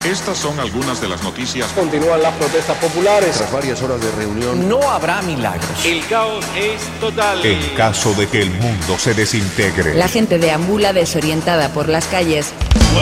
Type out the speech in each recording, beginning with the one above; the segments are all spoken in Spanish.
Estas son algunas de las noticias. Continúan las protestas populares. Tras varias horas de reunión, no habrá milagros. El caos es total. En caso de que el mundo se desintegre. La gente deambula desorientada por las calles.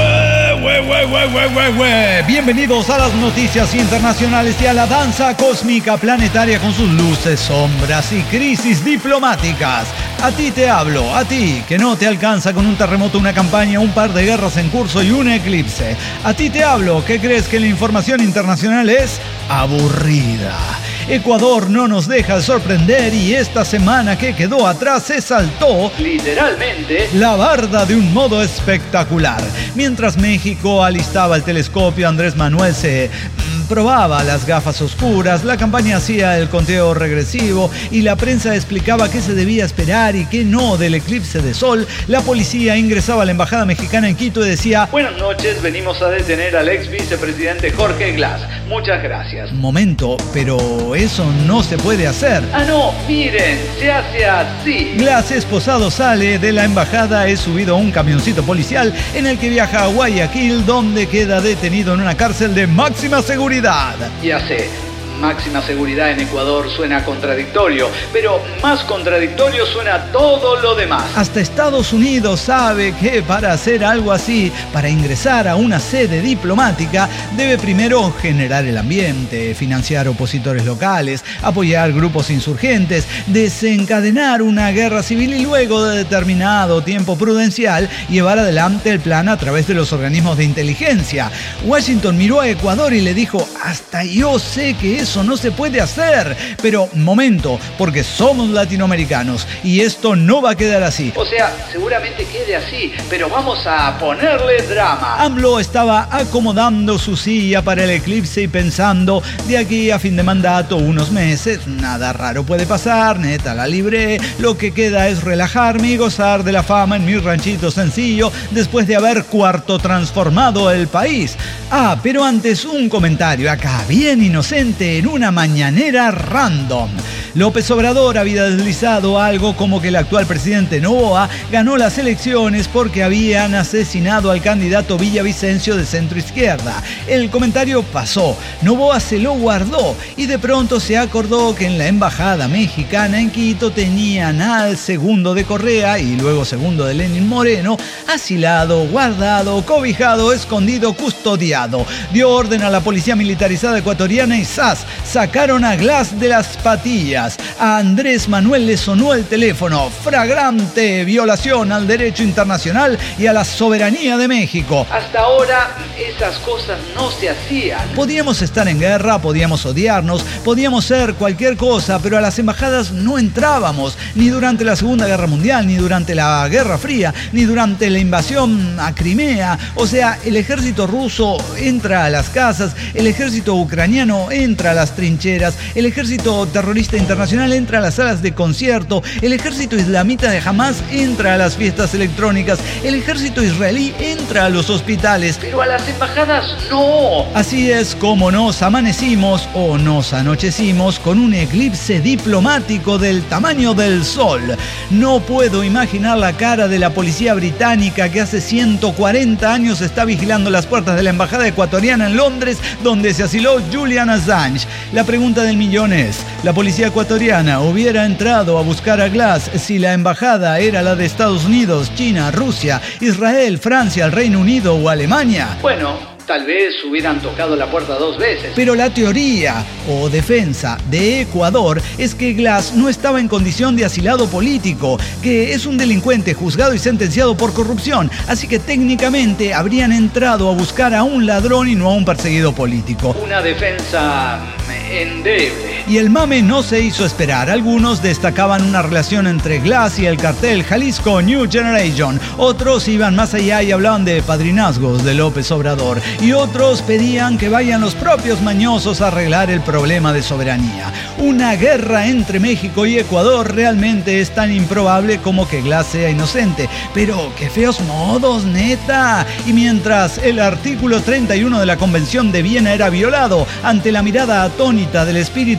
Bienvenidos a las noticias internacionales y a la danza cósmica planetaria con sus luces, sombras y crisis diplomáticas. A ti te hablo, a ti que no te alcanza con un terremoto, una campaña, un par de guerras en curso y un eclipse. A ti te hablo que crees que la información internacional es aburrida. Ecuador no nos deja de sorprender y esta semana que quedó atrás se saltó, literalmente, la barda de un modo espectacular. Mientras México alistaba el telescopio, Andrés Manuel se probaba las gafas oscuras, la campaña hacía el conteo regresivo y la prensa explicaba qué se debía esperar y qué no del eclipse de sol, la policía ingresaba a la embajada mexicana en Quito y decía: buenas noches, venimos a detener al ex vicepresidente Jorge Glass. Muchas gracias. Momento, pero eso no se puede hacer. Ah, no, miren, se hace así. Glass esposado sale de la embajada, es subido a un camioncito policial en el que viaja a Guayaquil, donde queda detenido en una cárcel de máxima seguridad. Ya sé, máxima seguridad en Ecuador suena contradictorio, pero más contradictorio suena todo lo demás. Hasta Estados Unidos sabe que para hacer algo así, para ingresar a una sede diplomática, debe primero generar el ambiente, financiar opositores locales, apoyar grupos insurgentes, desencadenar una guerra civil y luego de determinado tiempo prudencial llevar adelante el plan a través de los organismos de inteligencia. Washington miró a Ecuador y le dijo: hasta yo sé que eso no se puede hacer, pero momento, porque somos latinoamericanos y esto no va a quedar así. O sea, seguramente quede así, pero vamos a ponerle drama. AMLO estaba acomodando su silla para el eclipse y pensando: de aquí a fin de mandato, unos meses, nada raro puede pasar, neta la libré, lo que queda es relajarme y gozar de la fama en mi ranchito sencillo después de haber cuarto transformado el país. Ah, pero antes un comentario acá, bien inocente, en una mañanera random. López Obrador había deslizado algo como que el actual presidente Noboa ganó las elecciones porque habían asesinado al candidato Villavicencio de centro izquierda. El comentario pasó, Noboa se lo guardó y de pronto se acordó que en la embajada mexicana en Quito tenían al segundo de Correa y luego segundo de Lenín Moreno, asilado, guardado, cobijado, escondido, custodiado. Dio orden a la policía militarizada ecuatoriana y ¡zas! Sacaron a Glass de las patillas. A Andrés Manuel le sonó el teléfono. Flagrante violación al derecho internacional y a la soberanía de México. Hasta ahora esas cosas no se hacían. Podíamos estar en guerra, podíamos odiarnos, podíamos ser cualquier cosa, pero a las embajadas no entrábamos, ni durante la Segunda Guerra Mundial, ni durante la Guerra Fría, ni durante la invasión a Crimea. O sea, el ejército ruso entra a las casas, el ejército ucraniano entra a las trincheras, el ejército terrorista internacional entra a las salas de concierto, el ejército islamita de Hamas entra a las fiestas electrónicas, el ejército israelí entra a los hospitales. Pero a las embajadas no. Así es como nos amanecimos o nos anochecimos con un eclipse diplomático del tamaño del sol. No puedo imaginar la cara de la policía británica que hace 140 años está vigilando las puertas de la embajada ecuatoriana en Londres, donde se asiló Julian Assange. La pregunta del millón es: ¿la policía ecuatoriana hubiera entrado a buscar a Glass si la embajada era la de Estados Unidos, China, Rusia, Israel, Francia, el Reino Unido o Alemania? Bueno, tal vez hubieran tocado la puerta 2 veces. Pero la teoría o defensa de Ecuador es que Glass no estaba en condición de asilado político, que es un delincuente juzgado y sentenciado por corrupción, así que técnicamente habrían entrado a buscar a un ladrón y no a un perseguido político. Una defensa endeble. Y el mame no se hizo esperar. Algunos destacaban una relación entre Glass y el cartel Jalisco New Generation. Otros iban más allá y hablaban de padrinazgos de López Obrador. Y otros pedían que vayan los propios mañosos a arreglar el problema de soberanía. Una guerra entre México y Ecuador realmente es tan improbable como que Glass sea inocente. Pero qué feos modos, neta. Y mientras el artículo 31 de la Convención de Viena era violado ante la mirada atónita del espíritu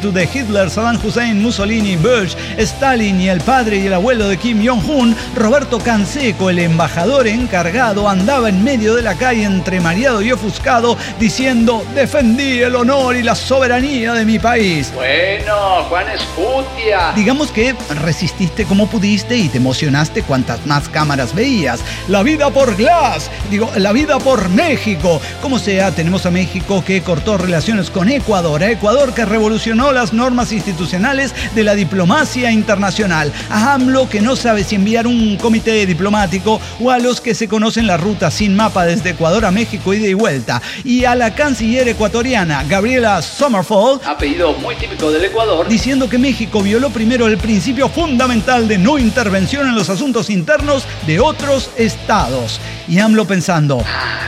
espíritu de Hitler, Saddam Hussein, Mussolini, Bush, Stalin y el padre y el abuelo de Kim Jong-un, Roberto Canseco, el embajador encargado, andaba en medio de la calle entremareado y ofuscado diciendo: defendí el honor y la soberanía de mi país. Bueno, Juan Escutia. Digamos que resististe como pudiste y te emocionaste cuantas más cámaras veías. La vida por Glass, la vida por México. Como sea, tenemos a México que cortó relaciones con Ecuador, a Ecuador que revolucionó las normas institucionales de la diplomacia internacional, a AMLO que no sabe si enviar un comité diplomático o a los que se conocen la ruta sin mapa desde Ecuador a México ida y vuelta, y a la canciller ecuatoriana Gabriela Sommerfeld, apellido muy típico del Ecuador, diciendo que México violó primero el principio fundamental de no intervención en los asuntos internos de otros estados. Y AMLO pensando: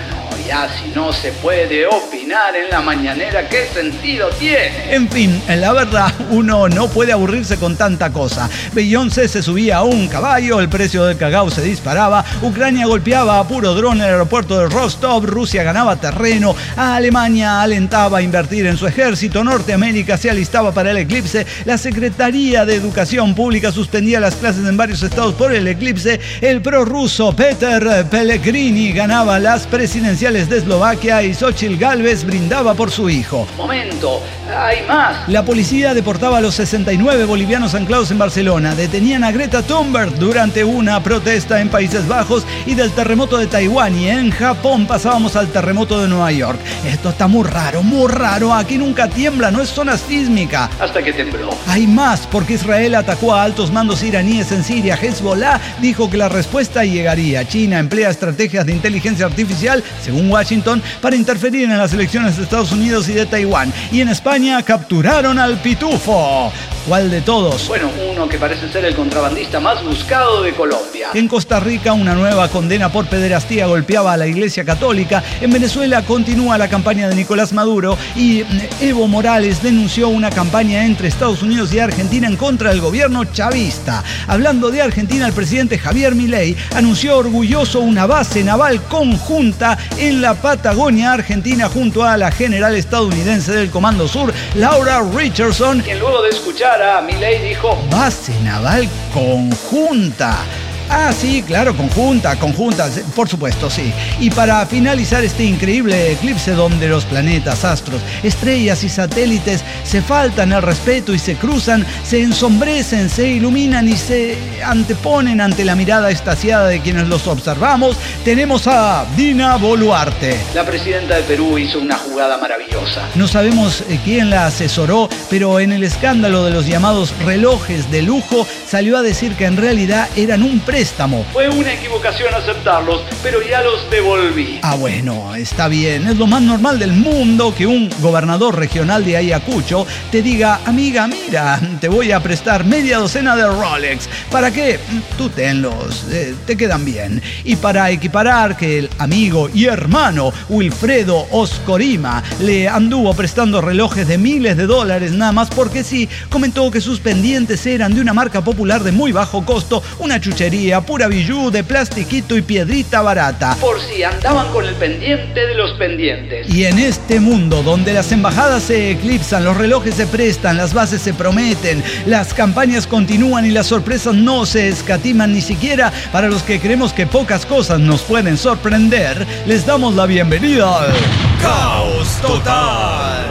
ya si no se puede opinar en la mañanera, ¿qué sentido tiene? En fin, la verdad, uno no puede aburrirse con tanta cosa. Beyoncé se subía a un caballo, el precio del cacao se disparaba, Ucrania golpeaba a puro dron el aeropuerto de Rostov, Rusia ganaba terreno, a Alemania alentaba a invertir en su ejército, Norteamérica se alistaba para el eclipse, la Secretaría de Educación Pública suspendía las clases en varios estados por el eclipse, el prorruso Peter Pellegrini ganaba las presidenciales de Eslovaquia y Xochitl Gálvez brindaba por su hijo. Momento, hay más. La policía deportaba a los 69 bolivianos anclados en Barcelona, detenían a Greta Thunberg durante una protesta en Países Bajos y del terremoto de Taiwán, y en Japón pasábamos al terremoto de Nueva York. Esto está muy raro, aquí nunca tiembla, no es zona sísmica. Hasta que tembló. Hay más, porque Israel atacó a altos mandos iraníes en Siria. Hezbollah dijo que la respuesta llegaría. China emplea estrategias de inteligencia artificial, según Washington, para interferir en las elecciones de Estados Unidos y de Taiwán. Y en España capturaron al Pitufo. ¿Cuál de todos? Bueno, uno que parece ser el contrabandista más buscado de Colombia. En Costa Rica, una nueva condena por pederastía golpeaba a la Iglesia Católica. En Venezuela continúa la campaña de Nicolás Maduro y Evo Morales denunció una campaña entre Estados Unidos y Argentina en contra del gobierno chavista. Hablando de Argentina, el presidente Javier Milei anunció orgulloso una base naval conjunta en la Patagonia Argentina junto a la general estadounidense del Comando Sur, Laura Richardson, quien luego de escuchar a Milei dijo: base naval conjunta. Ah, sí, claro, conjunta, por supuesto, sí. Y para finalizar este increíble eclipse donde los planetas, astros, estrellas y satélites se faltan el respeto y se cruzan, se ensombrecen, se iluminan y se anteponen ante la mirada extasiada de quienes los observamos, tenemos a Dina Boluarte. La presidenta de Perú hizo una jugada maravillosa. No sabemos quién la asesoró, pero en el escándalo de los llamados relojes de lujo salió a decir que en realidad eran un préstamo. Fue una equivocación aceptarlos, pero ya los devolví. Ah, bueno, está bien. Es lo más normal del mundo que un gobernador regional de Ayacucho te diga: amiga, mira, te voy a prestar media docena de Rolex. ¿Para qué? Tú tenlos, te quedan bien. Y para equiparar que el amigo y hermano Wilfredo Oscorima le anduvo prestando relojes de miles de dólares nada más porque sí, comentó que sus pendientes eran de una marca popular de muy bajo costo, una chuchería, pura bijú de plastiquito y piedrita barata. Por si andaban con el pendiente de los pendientes. Y en este mundo donde las embajadas se eclipsan, los relojes se prestan, las bases se prometen, las campañas continúan y las sorpresas no se escatiman ni siquiera para los que creemos que pocas cosas nos pueden sorprender, les damos la bienvenida al Caos Total.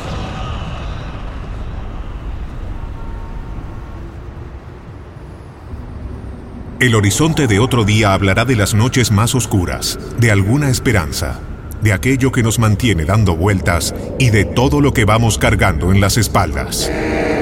El horizonte de otro día hablará de las noches más oscuras, de alguna esperanza, de aquello que nos mantiene dando vueltas y de todo lo que vamos cargando en las espaldas.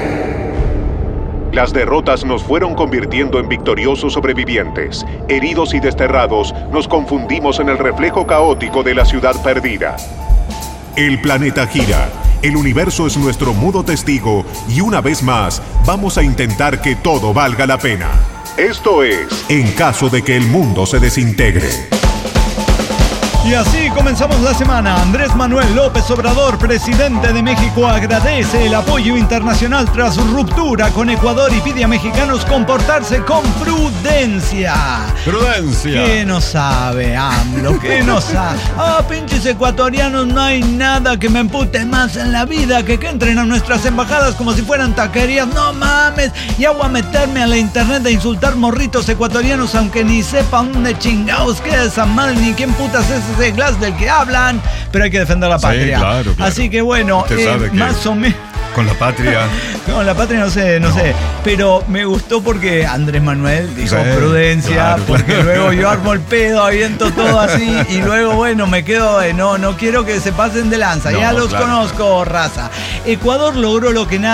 Las derrotas nos fueron convirtiendo en victoriosos sobrevivientes. Heridos y desterrados, nos confundimos en el reflejo caótico de la ciudad perdida. El planeta gira, el universo es nuestro mudo testigo y una vez más vamos a intentar que todo valga la pena. Esto es En caso de que el mundo se desintegre. Y así comenzamos la semana. Andrés Manuel López Obrador, presidente de México, agradece el apoyo internacional tras su ruptura con Ecuador y pide a mexicanos comportarse con prudencia. Prudencia. ¿Qué no sabe AMLO? ¿Qué no sabe? Pinches ecuatorianos, no hay nada que me empute más en la vida que entren a nuestras embajadas como si fueran taquerías. No mames, ya voy a meterme a la internet a insultar morritos ecuatorianos aunque ni sepan dónde chingados queda esa madre ni quién putas es ese Glass del que hablan, pero hay que defender la patria. Sí, claro. Así que bueno, más o menos. Con la patria. Con la patria no sé. Pero me gustó porque Andrés Manuel dijo prudencia, claro, porque luego yo armo el pedo, aviento todo así y luego bueno, me quedo, no quiero que se pasen de lanza, ya los conozco, raza. Ecuador logró lo que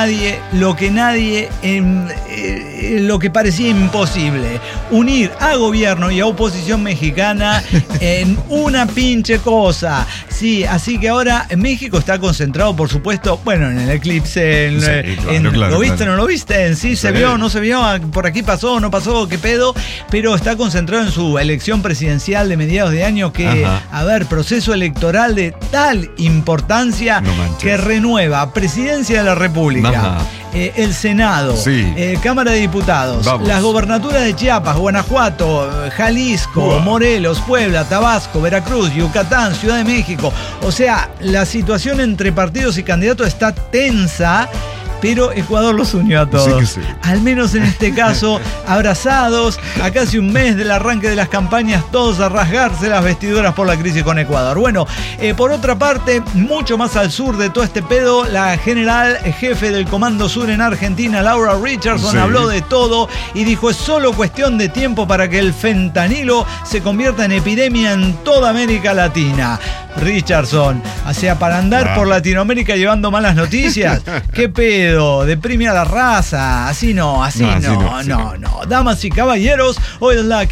parecía imposible, unir a gobierno y a oposición mexicana en una pinche cosa. Sí, así que ahora México está concentrado, por supuesto, bueno, en el eclipse. Claro, ¿lo viste o no lo viste? Sí, se vio, no se vio, por aquí pasó, no pasó, qué pedo, pero está concentrado en su elección presidencial de mediados de año que, proceso electoral de tal importancia que renueva Presidencia de la República, el Senado, Cámara de Diputados, las gobernaturas de Chiapas, Guanajuato, Jalisco, Morelos, Puebla, Tabasco, Veracruz, Yucatán, Ciudad de México. O sea, la situación entre partidos y candidatos está tensa, pero Ecuador los unió a todos. Sí. Al menos en este caso, abrazados, a casi un mes del arranque de las campañas, todos a rasgarse las vestiduras por la crisis con Ecuador. Bueno, por otra parte, mucho más al sur de todo este pedo, la general jefe del Comando Sur en Argentina, Laura Richardson, habló de todo y dijo: es solo cuestión de tiempo para que el fentanilo se convierta en epidemia en toda América Latina. Richardson, o sea, para andar por Latinoamérica llevando malas noticias, ¿qué pedo? Deprime a la raza, así no. Damas y caballeros, hoy es la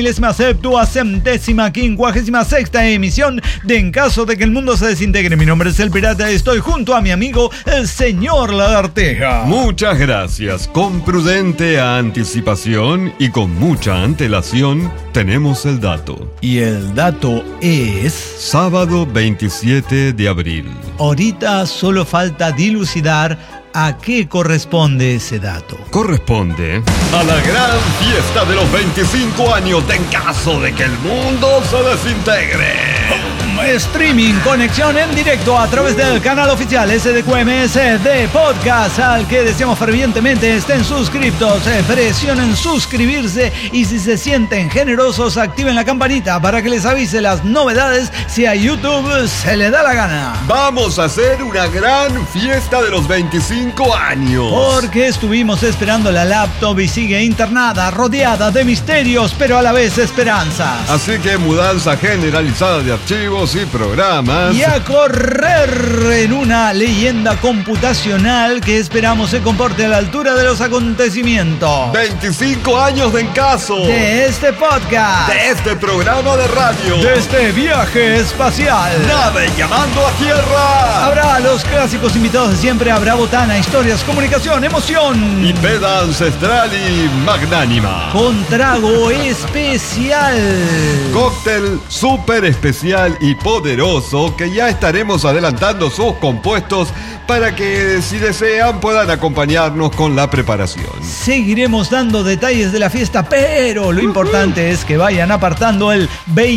57ª emisión de En Caso de que el Mundo se desintegre. Mi nombre es El Pirata y estoy junto a mi amigo, el señor Lagarteja. Muchas gracias. Con prudente anticipación y con mucha antelación, tenemos el dato. Y el dato es... sábado 27 de abril. Ahorita solo falta dilucidar a qué corresponde ese dato. Corresponde a la gran fiesta de los 25 años de En Caso de que el Mundo se desintegre. Streaming, conexión en directo a través del canal oficial SDQMS de Podcast, al que deseamos fervientemente estén suscriptos, presionen suscribirse y si se sienten generosos activen la campanita para que les avise las novedades si a YouTube se le da la gana. Vamos a hacer una gran fiesta de los 25 años. Porque estuvimos esperando la laptop y sigue internada, rodeada de misterios, pero a la vez esperanzas. Así que mudanza generalizada de archivos y programas. Y a correr en una leyenda computacional que esperamos se comporte a la altura de los acontecimios. 25 años de En Caso. De este podcast. De este programa de radio. De este viaje espacial. Nave llamando a tierra. Habrá los clásicos invitados de siempre. Habrá botana, historias, comunicación, emoción. Y peda ancestral y magnánima. Con trago especial. Cóctel súper especial y poderoso que ya estaremos adelantando sus compuestos para que, si desean, puedan acompañarnos con la preparación. Seguiremos dando detalles de la fiesta, pero lo importante es que vayan apartando el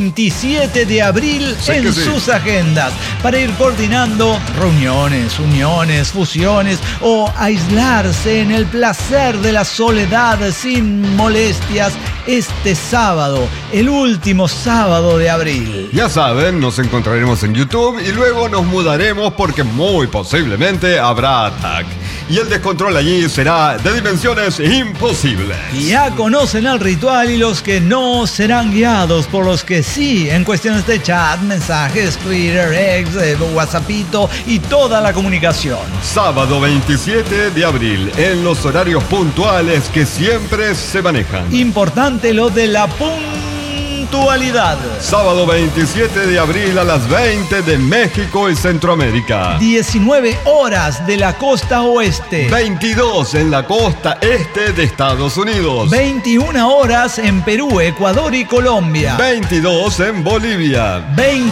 27 de abril en sus agendas para ir coordinando reuniones, uniones, fusiones o aislarse en el placer de la soledad sin molestias este sábado, el último sábado de abril. Ya saben, nos encontraremos en YouTube y luego nos mudaremos porque muy posiblemente habrá Attack. Y el descontrol allí será de dimensiones imposibles. Ya conocen el ritual y los que no serán guiados por los que sí en cuestiones de chat, mensajes, Twitter, X, WhatsAppito y toda la comunicación. Sábado 27 de abril, en los horarios puntuales que siempre se manejan. Importante lo de la puntualidad. Sábado 27 de abril a las 20 de México y Centroamérica. 19 horas de la costa oeste. 22 en la costa este de Estados Unidos. 21 horas en Perú, Ecuador y Colombia. 22 en Bolivia.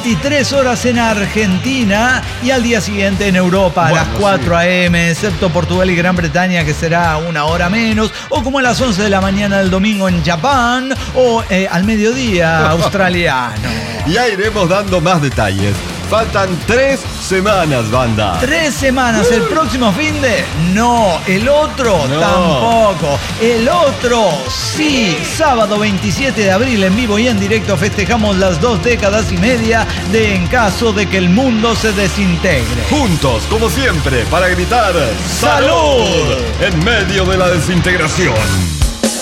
23 horas en Argentina y al día siguiente en Europa a las 4 a.m., excepto Portugal y Gran Bretaña, que será una hora menos, o como a las 11 de la mañana del domingo en Japón, o al mediodía australiano. Ya iremos dando más detalles. Faltan 3 semanas, banda. 3 semanas, el próximo fin de... No, el otro No. tampoco. El otro sí. Sábado 27 de abril en vivo y en directo festejamos las 2 décadas y media de En caso de que el mundo se desintegre. Juntos, como siempre, para gritar ¡Salud! en medio de la desintegración.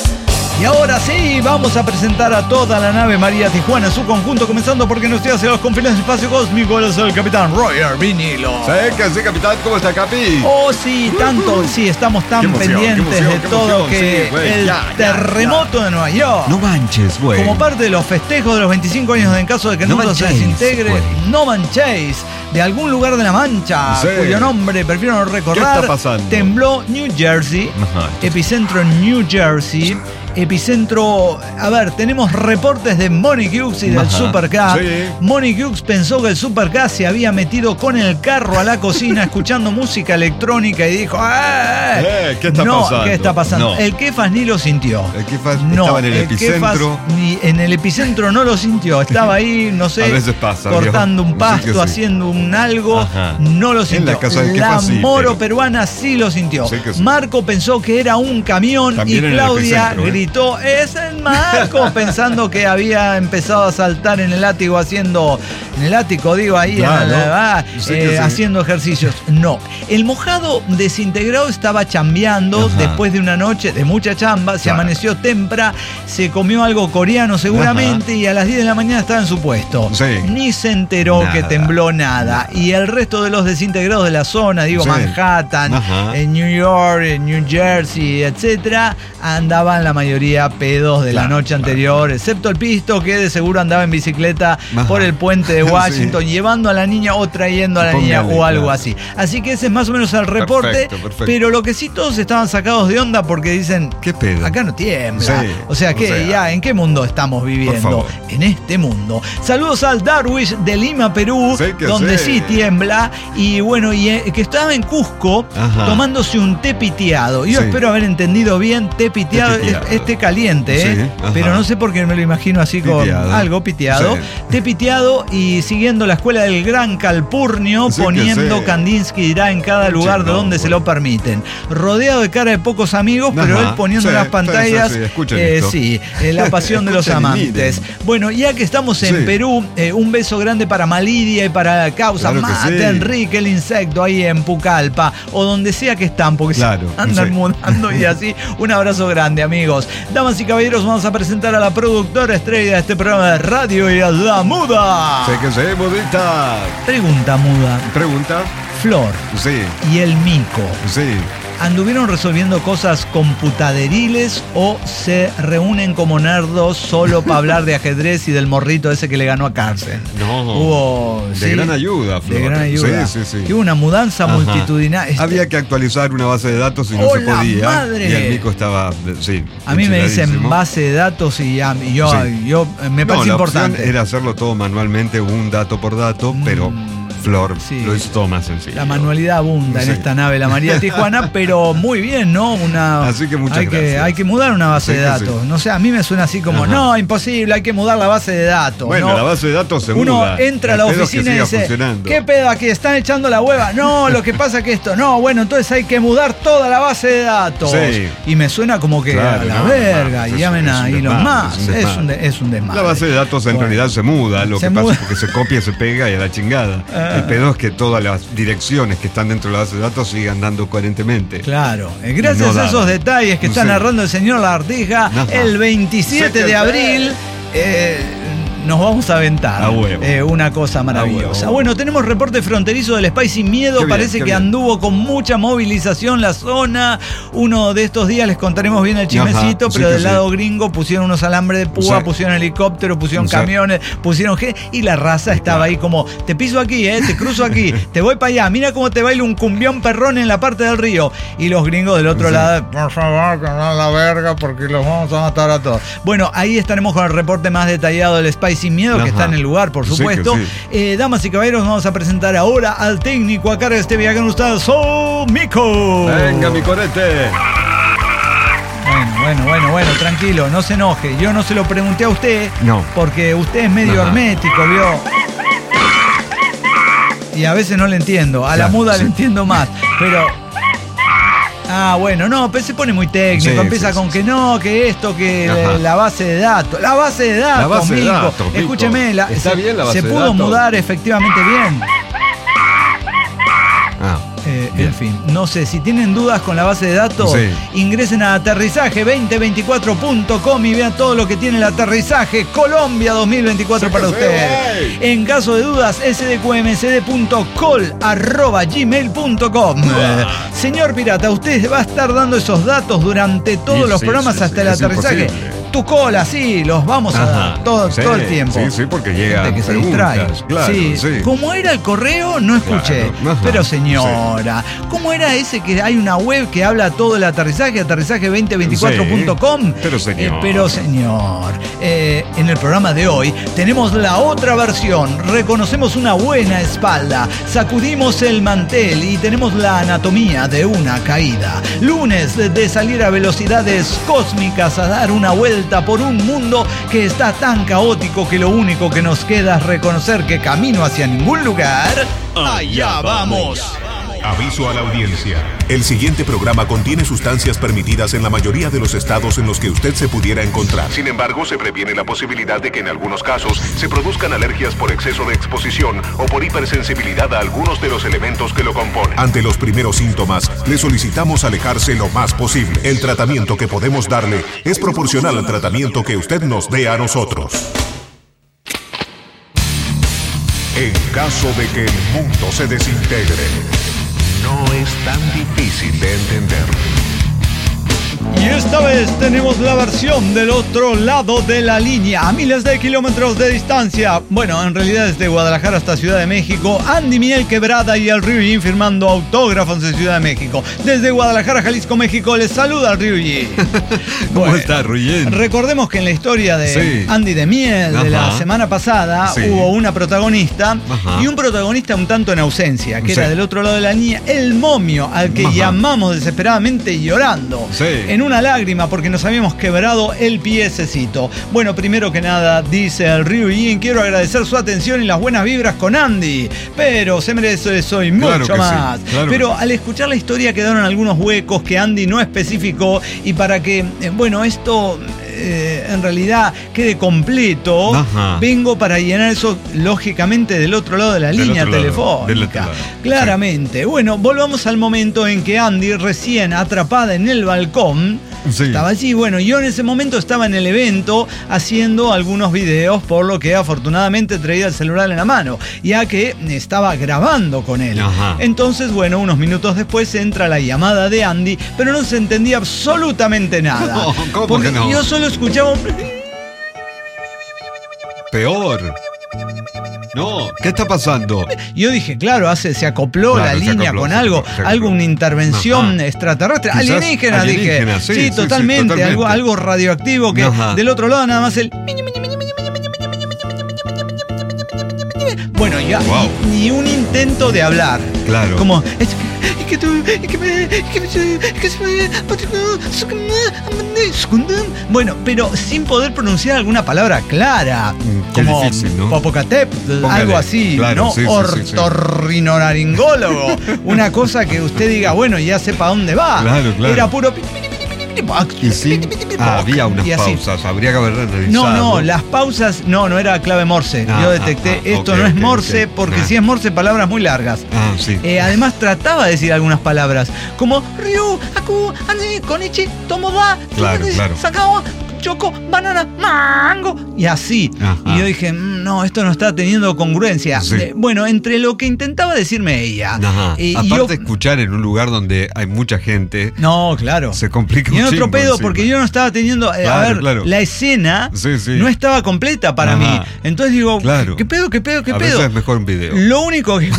Y ahora sí, vamos a presentar a toda la nave María Tijuana en su conjunto, comenzando porque nos hacia los confines del espacio cósmico, es el capitán Roger Vinilo. Sí, capitán, ¿cómo está, Capi? Oh, sí, tanto, sí, estamos tan Qué emoción, pendientes qué emoción, de qué todo emoción, que sí, güey, el ya, terremoto de Nueva York, No manches, güey. como parte de los festejos de los 25 años de En caso de que el No mundo se manchéis, desintegre, güey. no manchéis, de algún lugar de la Mancha, Sí. cuyo nombre prefiero no recordar, ¿Qué está pasando? tembló New Jersey, Ajá. epicentro en New Jersey. Epicentro, a ver, tenemos reportes de Monique Hughes y del Ajá, Super K. sí. Monique Hughes pensó que el Super K se había metido con el carro a la cocina escuchando música electrónica y dijo, ¿qué está pasando? ¿Qué está pasando? No. El Kefas ni lo sintió. El Kefas estaba en el epicentro. Kefas ni en el epicentro no lo sintió. Estaba ahí, no sé, A veces pasa, cortando ¿vio? un pasto, Sí que sí. haciendo un algo. Ajá. No lo sintió. la casa del La Kefas sí, moro pero- peruana sí lo sintió. Sí que sí. Marco pensó que era un camión También y en el Claudia epicentro, ¿eh? gritó, ¡es el Marco! Pensando que había empezado a saltar en el ático haciendo... En el ático, digo, ahí, Claro. Sí que sí. haciendo ejercicios. No. El mojado desintegrado estaba chambeando Ajá. después de una noche de mucha chamba, se Claro. amaneció temprano, se comió algo coreano seguramente Ajá. y a las 10 de la mañana estaba en su puesto. Sí. Ni se enteró Nada. que tembló nada. Y el resto de los desintegrados de la zona, digo, Sí. Manhattan, Ajá. en New York, en New Jersey, etcétera, andaban la mayoría pedos de la Claro, noche anterior, excepto el Pisto, que de seguro andaba en bicicleta Ajá. por el puente de Washington, Sí. llevando a la niña o trayendo a la niña Póngale, o algo claro. así. Así que ese es más o menos el reporte. Perfecto. Pero lo que sí todos estaban sacados de onda porque dicen, ¿Qué pedo? acá no tiembla. Sí, o sea, ya, ¿en qué mundo estamos viviendo? favor. En este mundo. Saludos al Darwish de Lima, Perú, Sí que donde sí. sí tiembla. Y bueno, que estaba en Cusco Ajá. tomándose un té piteado. Yo Sí. espero haber entendido bien, té piteado. Té piteado. Es té caliente, Sí, ¿eh? ajá. Pero no sé por qué me lo imagino así Piteado. con algo piteado. Sí. Té piteado y siguiendo la escuela del Gran Calpurnio, Sí que poniendo sí. Kandinsky dirá en cada lugar de chingón, donde se bueno. lo permiten. Rodeado de cara de pocos amigos, pero Ajá. él poniendo en Sí, las pantallas, sí, escuchen esto. la pasión de los Escuchen y amantes. miren. Bueno, ya que estamos en Sí. Perú, un beso grande para Malidia y para Causa Claro que Mata, sí. Enrique el insecto ahí en Pucallpa o donde sea que están, porque Claro, se andan sí. mudando y así. Un abrazo grande, amigos. Damas y caballeros, vamos a presentar a la productora estrella de este programa de radio y a la muda. Sé que sé, mudita. Pregunta muda. Pregunta. Flor Sí, y el mico. sí. ¿Anduvieron resolviendo cosas computaderiles o se reúnen como nerdos solo para hablar de ajedrez y del morrito ese que le ganó a Carlsen? No. Hubo, De ¿sí? gran ayuda, Flor. De gran ayuda. Sí, sí, sí. Y hubo una mudanza Ajá. multitudinaria. Había que actualizar una base de datos y no se ¡Hola, podía. madre! Y el Nico estaba, sí. A mí me dicen enchiladísimo. base de datos y yo me parece la importante. opción era hacerlo todo manualmente, un dato por dato, pero Flor sí. lo hizo todo más sencillo. La manualidad abunda en Sí. esta nave, la María Tijuana, pero muy bien, ¿no? Así que muchas gracias. Hay que mudar una base Sí de que datos. sí. No sé, a mí me suena así como, Ajá. no, imposible, hay que mudar la base de datos. Bueno, ¿no? la base de datos se Uno muda. entra a la El pedo es que oficina y siga dice, funcionando. ¿qué pedo aquí? ¿Están echando la hueva? No, lo que pasa que esto, no, bueno, entonces hay que mudar toda la base de datos. Sí. Y me suena como que Claro, a la no, verga, es y un- llamen es a un Elon desmadre, Musk. es un desmadre. Es un desmadre. La base de datos en Bueno. realidad se muda, lo Se que pasa muda. es porque se copia, se pega y a la chingada. El pedo es que todas las direcciones que están dentro de la base de datos sigan dando coherentemente. Claro, gracias No a daba. esos detalles que está Sí. narrando el señor Lartija, Ajá. el 27 Sé que de sé. abril, nos vamos a aventar una cosa maravillosa. Bueno, tenemos reporte fronterizo del Spicy Miedo. Parece que anduvo con mucha movilización la zona. Uno de estos días les contaremos bien el chismecito, pero del lado gringo pusieron unos alambres de púa, pusieron helicópteros, pusieron camiones, pusieron y la raza estaba ahí como, te piso aquí, te cruzo aquí, te voy para allá, mira cómo te baila un cumbión perrón en la parte del río. Y los gringos del otro lado, por favor, que no la verga porque los vamos a matar a todos. Bueno, ahí estaremos con el reporte más detallado del Spicy Miedo, que está en el lugar, por supuesto. Damas y caballeros, vamos a presentar ahora al técnico a cargo de este viaje con ustedes, Mico. Venga, mi corete. Bueno, tranquilo, no se enoje. Yo no se lo pregunté a usted, porque usted es medio hermético, ¿vio? Y a veces no le entiendo. A la muda le entiendo más, pero... pero se pone muy técnico. Empieza con que no, que esto, que la base de datos. La base de datos, Mico. Escúcheme, ¿está bien la base de datos? Se pudo mudar efectivamente bien. En fin, no sé, si tienen dudas con la base de datos, ingresen a aterrizaje2024.com y vean todo lo que tiene el aterrizaje Colombia 2024 para ustedes. En caso de dudas, sdqmcd.col@gmail.com. Señor Pirata, usted va a estar dando esos datos durante todos los programas hasta el aterrizaje. Imposible. Tu cola, los vamos a dar todo el tiempo. Sí, porque llega que se distrae. Claro, ¿Cómo era el correo? No escuché. Pero señora, ¿cómo era ese que hay una web que habla todo el aterrizaje? Aterrizaje2024.com. Pero señor. En el programa de hoy tenemos la otra versión. Reconocemos una buena espalda, sacudimos el mantel y tenemos la anatomía de una caída. Lunes de salir a velocidades cósmicas a dar una vuelta por un mundo que está tan caótico que lo único que nos queda es reconocer que camino hacia ningún lugar, allá vamos. Aviso a la audiencia. El siguiente programa contiene sustancias permitidas en la mayoría de los estados en los que usted se pudiera encontrar. Sin embargo, se previene la posibilidad de que en algunos casos se produzcan alergias por exceso de exposición o por hipersensibilidad a algunos de los elementos que lo componen. Ante los primeros síntomas, le solicitamos alejarse lo más posible. El tratamiento que podemos darle es proporcional al tratamiento que usted nos dé a nosotros. En caso de que el mundo se desintegre, no es tan difícil de entender. Y esta vez tenemos la versión del otro lado de la línea, a miles de kilómetros de distancia. Bueno, en realidad desde Guadalajara hasta Ciudad de México, Andy Miel Quebrada y el Ryuji firmando autógrafos en Ciudad de México. Desde Guadalajara, Jalisco, México, les saluda el Ryuji. ¿Cómo está, Ryuji? Recordemos que en la historia de Andy de Miel de la semana pasada hubo una protagonista y un protagonista un tanto en ausencia, que era del otro lado de la línea, el momio, al que llamamos desesperadamente llorando. En una lágrima porque nos habíamos quebrado el piececito. Bueno, primero que nada, dice el Ryuji, quiero agradecer su atención y las buenas vibras con Andy, pero se merece eso y mucho más. Pero al escuchar la historia quedaron algunos huecos que Andy no especificó, y para que, esto en realidad quede completo, vengo para llenar eso lógicamente del otro lado de la línea telefónica. Claramente. Bueno, volvamos al momento en que Andy, recién atrapada en el balcón, estaba allí. Bueno, yo en ese momento estaba en el evento haciendo algunos videos, por lo que afortunadamente traía el celular en la mano, ya que estaba grabando con él. Entonces, bueno, unos minutos después entra la llamada de Andy, pero no se entendía absolutamente nada. ¿Cómo que no? Yo solo escuchaba un... Peor. No, ¿qué está pasando? Yo dije, claro, se acopló la línea con algo, una intervención extraterrestre, alienígena, dije. Sí, totalmente. Algo radioactivo que del otro lado nada más el... Bueno, ya, ni un intento de hablar. Claro. Como... Bueno, pero sin poder pronunciar alguna palabra clara. Como difícil, ¿no? Popocatépetl, algo así, claro, ¿no? Ortorrinolaringólogo. Una cosa que usted diga, bueno, ya sepa dónde va. Claro. Era puro... Y sí, había unas pausas, habría que haber revisado. No, las pausas, no era clave Morse. Yo detecté, esto no es Morse, porque si es Morse, palabras muy largas. Además, trataba de decir algunas palabras, como Ryu, Aku, Ane, Konichi, Tomoda, claro. Sakao, choco, banana, mango. Y así. Ajá. Y yo dije, no, esto no está teniendo congruencia. Sí. Bueno, entre lo que intentaba decirme ella. Ajá. y Aparte, escuchar en un lugar donde hay mucha gente. No, claro. Se complica y en un otro chingo pedo, encima. porque yo no estaba teniendo. Claro, claro. La escena Sí. no estaba completa para Ajá. mí. Entonces digo, Claro. ¿qué pedo? A veces es mejor un video. Lo único que.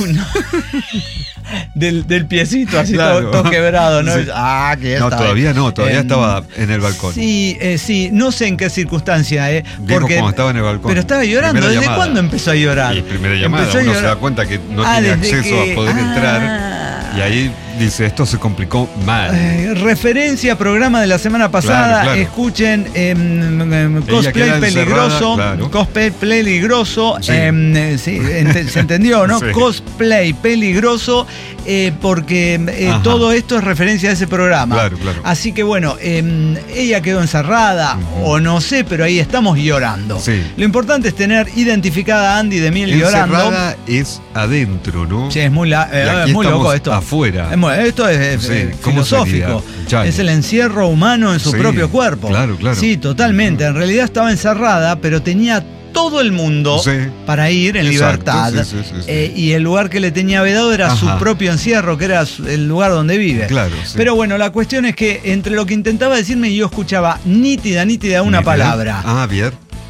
del piecito así Claro. todo quebrado, ¿no? Sí. Que No, está todavía ahí. no, todavía estaba en el balcón. Sí, no sé en qué circunstancia, Dijo porque cuando estaba en el balcón. pero estaba llorando. Primera ¿Desde llamada. cuándo empezó a llorar? Y primera llamada, Empezó a uno se llorar. da cuenta que no Ah, tiene desde acceso que- a poder entrar. Y ahí dice, esto se complicó mal. Referencia, programa de la semana pasada. Claro. Escuchen Cosplay queda Peligroso. encerrada, claro. Cosplay Peligroso. Sí. Se entendió, ¿no? Sí. Cosplay Peligroso. Porque Ajá. todo esto es referencia a ese programa. Claro. Así que bueno, ella quedó encerrada, o no sé, pero ahí estamos llorando. Sí. Lo importante es tener identificada a Andy de Miel llorando. Encerrada es adentro, ¿no? Sí, es muy, Y aquí es muy loco estamos esto. afuera. Esto es Sí, ¿cómo filosófico. sería? Chale. Es el encierro humano en su Sí, propio cuerpo. claro. Sí, totalmente. En realidad estaba encerrada, pero tenía todo el mundo Sí. para ir en Exacto, libertad. sí. Y el lugar que le tenía vedado era su Ajá. propio encierro, que era el lugar donde vive. Claro, sí. Pero bueno, la cuestión es que entre lo que intentaba decirme, yo escuchaba nítida una palabra. Aviar.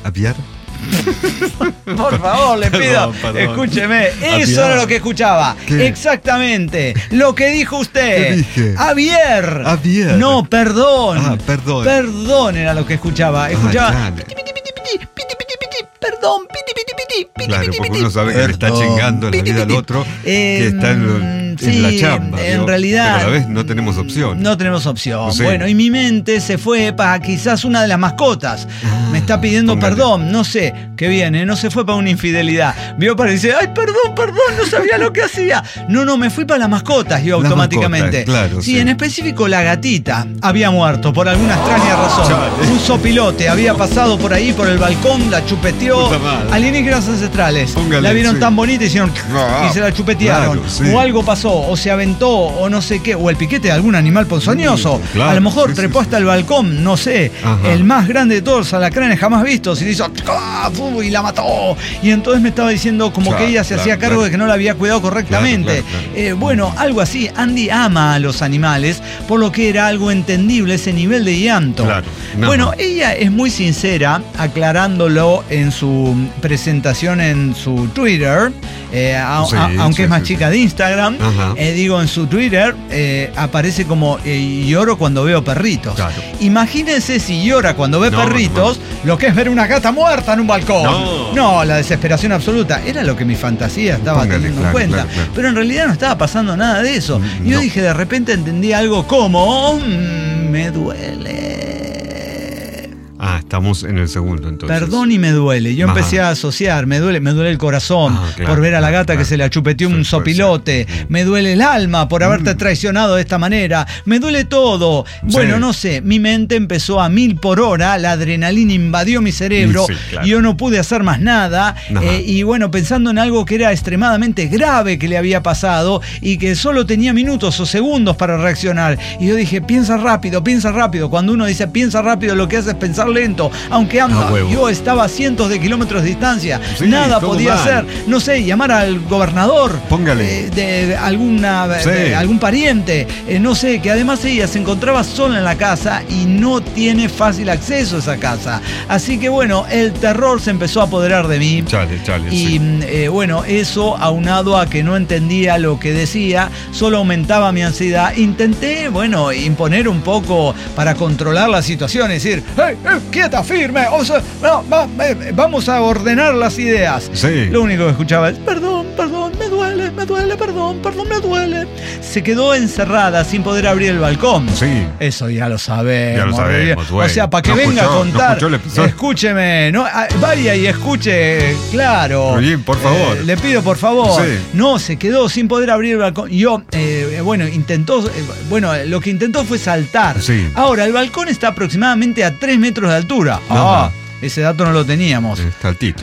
Por favor, le pido, Perdón. Escúcheme. Eso Aviar. era lo que escuchaba. ¿Qué? Exactamente. Lo que dijo usted. ¿Qué dije? Avier. Avier. No, perdón. Ah, perdón. Perdón era lo que escuchaba. Escuchaba. dale. Piti, piti, piti, piti, piti, piti, piti, perdón. Piti, piti, piti, piti, Claro, piti, porque piti. uno sabe que le está Perdón. chingando la Piti, vida al piti. otro que está en Sí, la chamba. en ¿no? realidad. Pero a la vez no tenemos opción. No tenemos opción. Sí. Bueno, y mi mente se fue para quizás una de las mascotas. Me está pidiendo póngale. perdón, no sé qué viene, no se fue para una infidelidad. Vio para y dice, ay, perdón, no sabía lo que hacía. No, me fui para las mascotas yo Las automáticamente. mascotas, claro, sí, sí. en específico la gatita había muerto por alguna extraña razón. Chale. Un sopilote había pasado por ahí, por el balcón, la chupeteó. Puta madre. Alienígenas ancestrales. Póngale, la vieron sí. tan bonita y hicieron Ah, y se la chupetearon. claro, sí. O algo pasó, o se aventó, o no sé qué, o el piquete de algún animal ponzoñoso. Claro, A lo mejor sí, trepó sí, hasta el balcón, no sé, Ajá. el más grande de todos los alacranes jamás vistos, y le hizo ¡ah! Y la mató. Y entonces me estaba diciendo como Claro, que ella se claro, hacía cargo claro. de que no la había cuidado correctamente. Claro. Bueno, algo así. Andy ama a los animales, por lo que era algo entendible ese nivel de llanto. Claro. No. Bueno, ella es muy sincera, aclarándolo en su presentación en su Twitter, Sí, aunque sí, es más sí, chica de Instagram. Ajá. Digo, en su Twitter aparece como lloro cuando veo perritos. Claro. Imagínense si llora cuando ve No, perritos, lo que es ver una gata muerta en un balcón. No. No, la desesperación absoluta. Era lo que mi fantasía estaba Póngale, teniendo claro, en cuenta. claro. Pero en realidad no estaba pasando nada de eso. Y yo No. dije, de repente entendí algo como, me duele. Ah, estamos en el segundo entonces. Perdón y me duele. Yo Ajá. empecé a asociar, me duele el corazón Claro, por ver a la claro, gata que claro. se la chupeteó Sí, un puede sopilote. ser. Me duele el alma por haberte traicionado de esta manera. Me duele todo. Bueno, Sí. no sé, mi mente empezó a 1000 por hora, la adrenalina invadió mi cerebro Sí, claro. y yo no pude hacer más nada. Ajá. Y bueno, pensando en algo que era extremadamente grave que le había pasado y que solo tenía minutos o segundos para reaccionar. Y yo dije, piensa rápido, piensa rápido. Cuando uno dice piensa rápido, lo que hace es pensar lento. Aunque anda, Ah, huevo. yo estaba a cientos de kilómetros de distancia. Sí, Nada todo podía mal. hacer. No sé, llamar al gobernador. Póngale. De Sí. algún pariente. No sé, que además ella se encontraba sola en la casa y no tiene fácil acceso a esa casa. Así que bueno, el terror se empezó a apoderar de mí. Chale, Y sí. bueno, eso aunado a que no entendía lo que decía, solo aumentaba mi ansiedad. Intenté, bueno, imponer un poco para controlar la situación, es decir, ¡hey, quieta, firme! O sea, vamos a ordenar las ideas. Sí. Lo único que escuchaba es, perdón, me duele, perdón, me duele. Se quedó encerrada sin poder abrir el balcón. Sí. Eso ya lo sabemos. Ya lo sabemos, güey. O sea, para que No venga escuchó, a contar, no escuchó el episodio. escúcheme, ¿no? Vaya y escuche, claro. Rullín, por favor. Le pido, por favor. Sí. No, se quedó sin poder abrir el balcón. Yo, lo que intentó fue saltar. Sí. Ahora, el balcón está aproximadamente a 3 metros de altura. Ajá. Ese dato no lo teníamos. Taltito.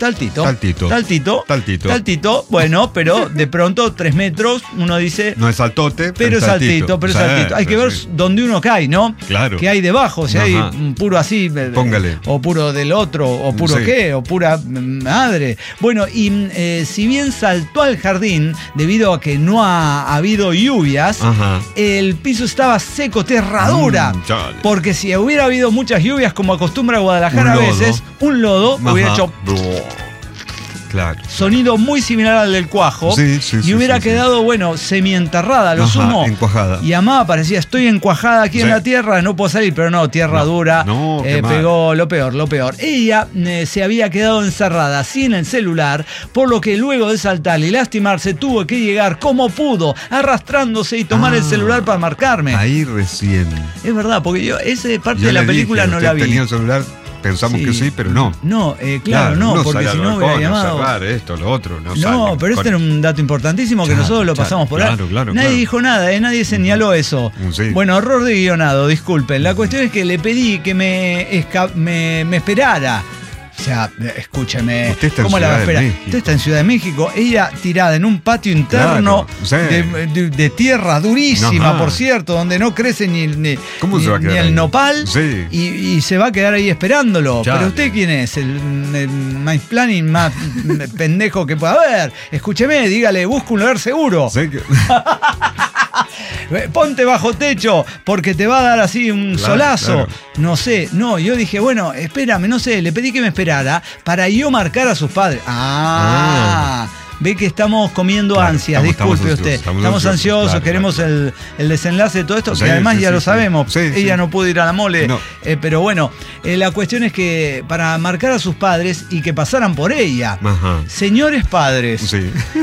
Taltito. Bueno, pero de pronto 3 metros, uno dice... No es saltote, pero es saltito. Hay que ver dónde uno cae, ¿no? Claro. ¿Qué hay debajo? Si hay puro así... Póngale. O puro del otro, o puro qué, o pura madre. Bueno, y si bien saltó al jardín, debido a que no ha habido lluvias, el piso estaba seco, tierra dura. Porque si hubiera habido muchas lluvias, como acostumbra Guadalajara a veces, un lodo hubiera hecho... Claro. Sonido muy similar al del cuajo. Y hubiera quedado, semienterrada, lo sumo. Encuajada. Y Amada parecía, estoy encuajada aquí en la tierra, no puedo salir, pero no, tierra dura. Pegó lo peor. Ella se había quedado encerrada sin el celular, por lo que luego de saltar y lastimarse tuvo que llegar como pudo, arrastrándose y tomar el celular para marcarme. Ahí recién. Es verdad, porque yo esa parte de la película no la vi. Tenía el celular. Pensamos que sí, pero no. No, claro, no, porque si no hubiera llamado. Cerrar esto, lo otro, no, pero este era un dato importantísimo que nosotros lo pasamos por ahí. Nadie dijo nada, nadie señaló eso. Bueno, error de guionado, disculpen. La cuestión es que le pedí que me esperara. O sea, escúcheme, ¿cómo la va a esperar? Usted está en Ciudad de México, ella tirada en un patio interno de tierra durísima, por cierto, donde no crece ni el nopal, y se va a quedar ahí esperándolo. Pero usted, ¿quién es? El maizplanning más pendejo que pueda haber. Escúcheme, dígale, busca un lugar seguro. Ponte bajo techo, porque te va a dar así un solazo. No sé, yo dije, bueno, espérame, no sé, le pedí que me esperara para yo marcar a sus padres. Ve que estamos comiendo ansias, disculpe usted. Estamos ansiosos, queremos el desenlace de todo esto, que además ya lo sabemos. Ella no pudo ir a la mole. Pero bueno, la cuestión es que para marcar a sus padres y que pasaran por ella. Señores padres.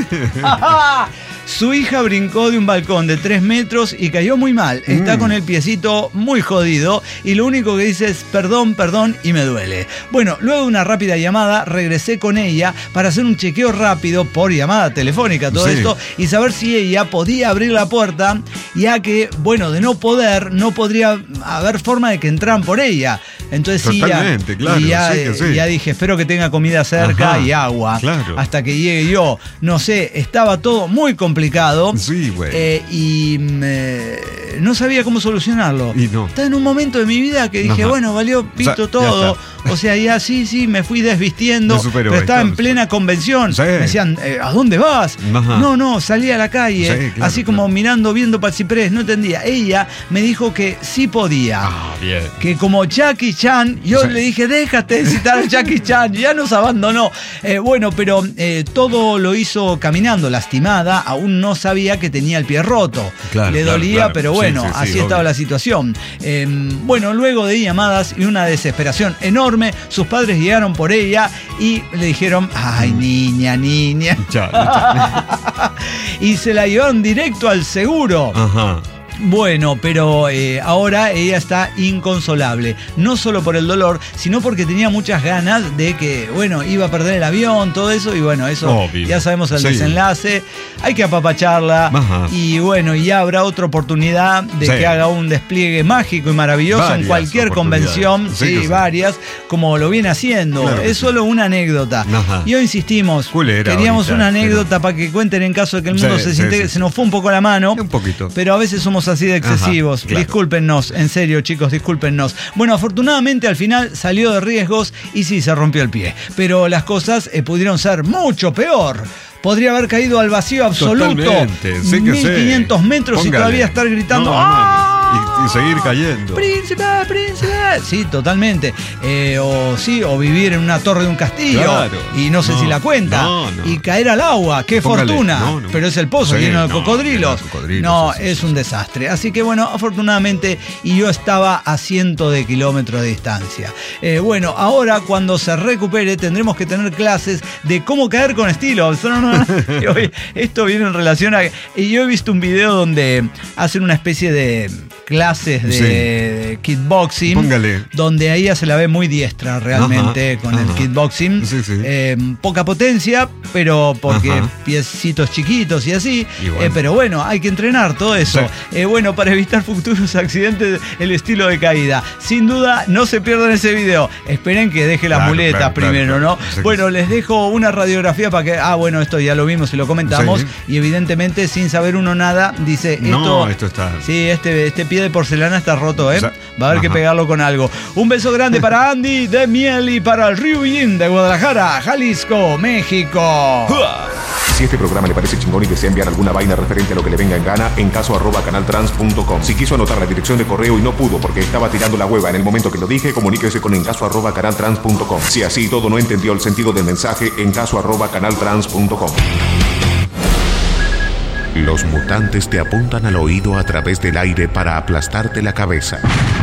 Su hija brincó de un balcón de 3 metros y cayó muy mal. Está con el piecito muy jodido y lo único que dice es perdón y me duele. Bueno, luego de una rápida llamada regresé con ella para hacer un chequeo rápido por llamada telefónica, todo esto, y saber si ella podía abrir la puerta, ya que, de no poder, no podría haber forma de que entraran por ella. Entonces ya dije, espero que tenga comida cerca y agua hasta que llegue yo. No sé, estaba todo muy complicado y no sabía cómo solucionarlo. Estaba en un momento de mi vida que dije, valió pito todo. O sea, ya me fui desvistiendo, pero estaba en plena convención. Me decían, ¿a dónde vas? No, salí a la calle, así como viendo para el ciprés, no entendía. Ella me dijo que sí podía. Que como Jackie Chan, yo le dije, déjate de citar a Jackie Chan, ya nos abandonó. Pero todo lo hizo caminando, lastimada, aún no sabía que tenía el pie roto. Le dolía, pero así estaba la situación. Luego de llamadas y una desesperación enorme, sus padres llegaron por ella y le dijeron, ay, niña. Y se la llevaron directo al seguro. Bueno, pero ahora ella está inconsolable. No solo por el dolor, sino porque tenía muchas ganas de que, iba a perder el avión, todo eso. Y eso obvio. Ya sabemos el desenlace. Hay que apapacharla. Y ya habrá otra oportunidad de que haga un despliegue mágico y maravilloso en cualquier convención. Varias, como lo viene haciendo. Es solo una anécdota. Y hoy insistimos, queríamos una anécdota para que cuenten en caso de que el mundo se nos fue un poco la mano. Un poquito. Pero a veces somos así de excesivos. Discúlpennos, en serio, chicos, discúlpennos. Afortunadamente al final salió de riesgos y sí se rompió el pie. Pero las cosas pudieron ser mucho peor. Podría haber caído al vacío absoluto. 1500 metros y todavía estar gritando y seguir cayendo. ¡Príncipe! Sí, totalmente. O vivir en una torre de un castillo y no sé si la cuenta. Y caer al agua, qué fortuna. Pero es el pozo lleno de cocodrilos. Es un desastre. Así que afortunadamente, y yo estaba a cientos de kilómetros de distancia. Ahora cuando se recupere tendremos que tener clases de cómo caer con estilo. Esto viene en relación a... Y yo he visto un video donde hacen una especie de... clases de kickboxing. Póngale. Donde a ella se la ve muy diestra realmente con el kickboxing. Sí, sí. Poca potencia, pero porque Ajá. piecitos chiquitos y así. Y bueno. Pero bueno, hay que entrenar todo eso. Sí. Bueno, para evitar futuros accidentes, el estilo de caída. Sin duda, no se pierdan ese video. Esperen que deje las Claro, muletas claro, primero, claro. ¿no? Sí, Bueno, sí. les dejo una radiografía para que... bueno, esto ya lo vimos y lo comentamos. Sí. Y evidentemente, sin saber uno nada, dice... No, esto está... Sí, este pie de porcelana está roto, ¿eh? O sea, va a haber que ajá. pegarlo con algo. Un beso grande para Andy de Miel y para el Ryujin de Guadalajara, Jalisco, México. Si este programa le parece chingón y desea enviar alguna vaina referente a lo que le venga en gana, en caso @canaltrans.com. Si quiso anotar la dirección de correo y no pudo porque estaba tirando la hueva en el momento que lo dije, comuníquese con encaso@canaltrans.com. Si así todo no entendió el sentido del mensaje, encaso@canaltrans.com. Los mutantes te apuntan al oído a través del aire para aplastarte la cabeza.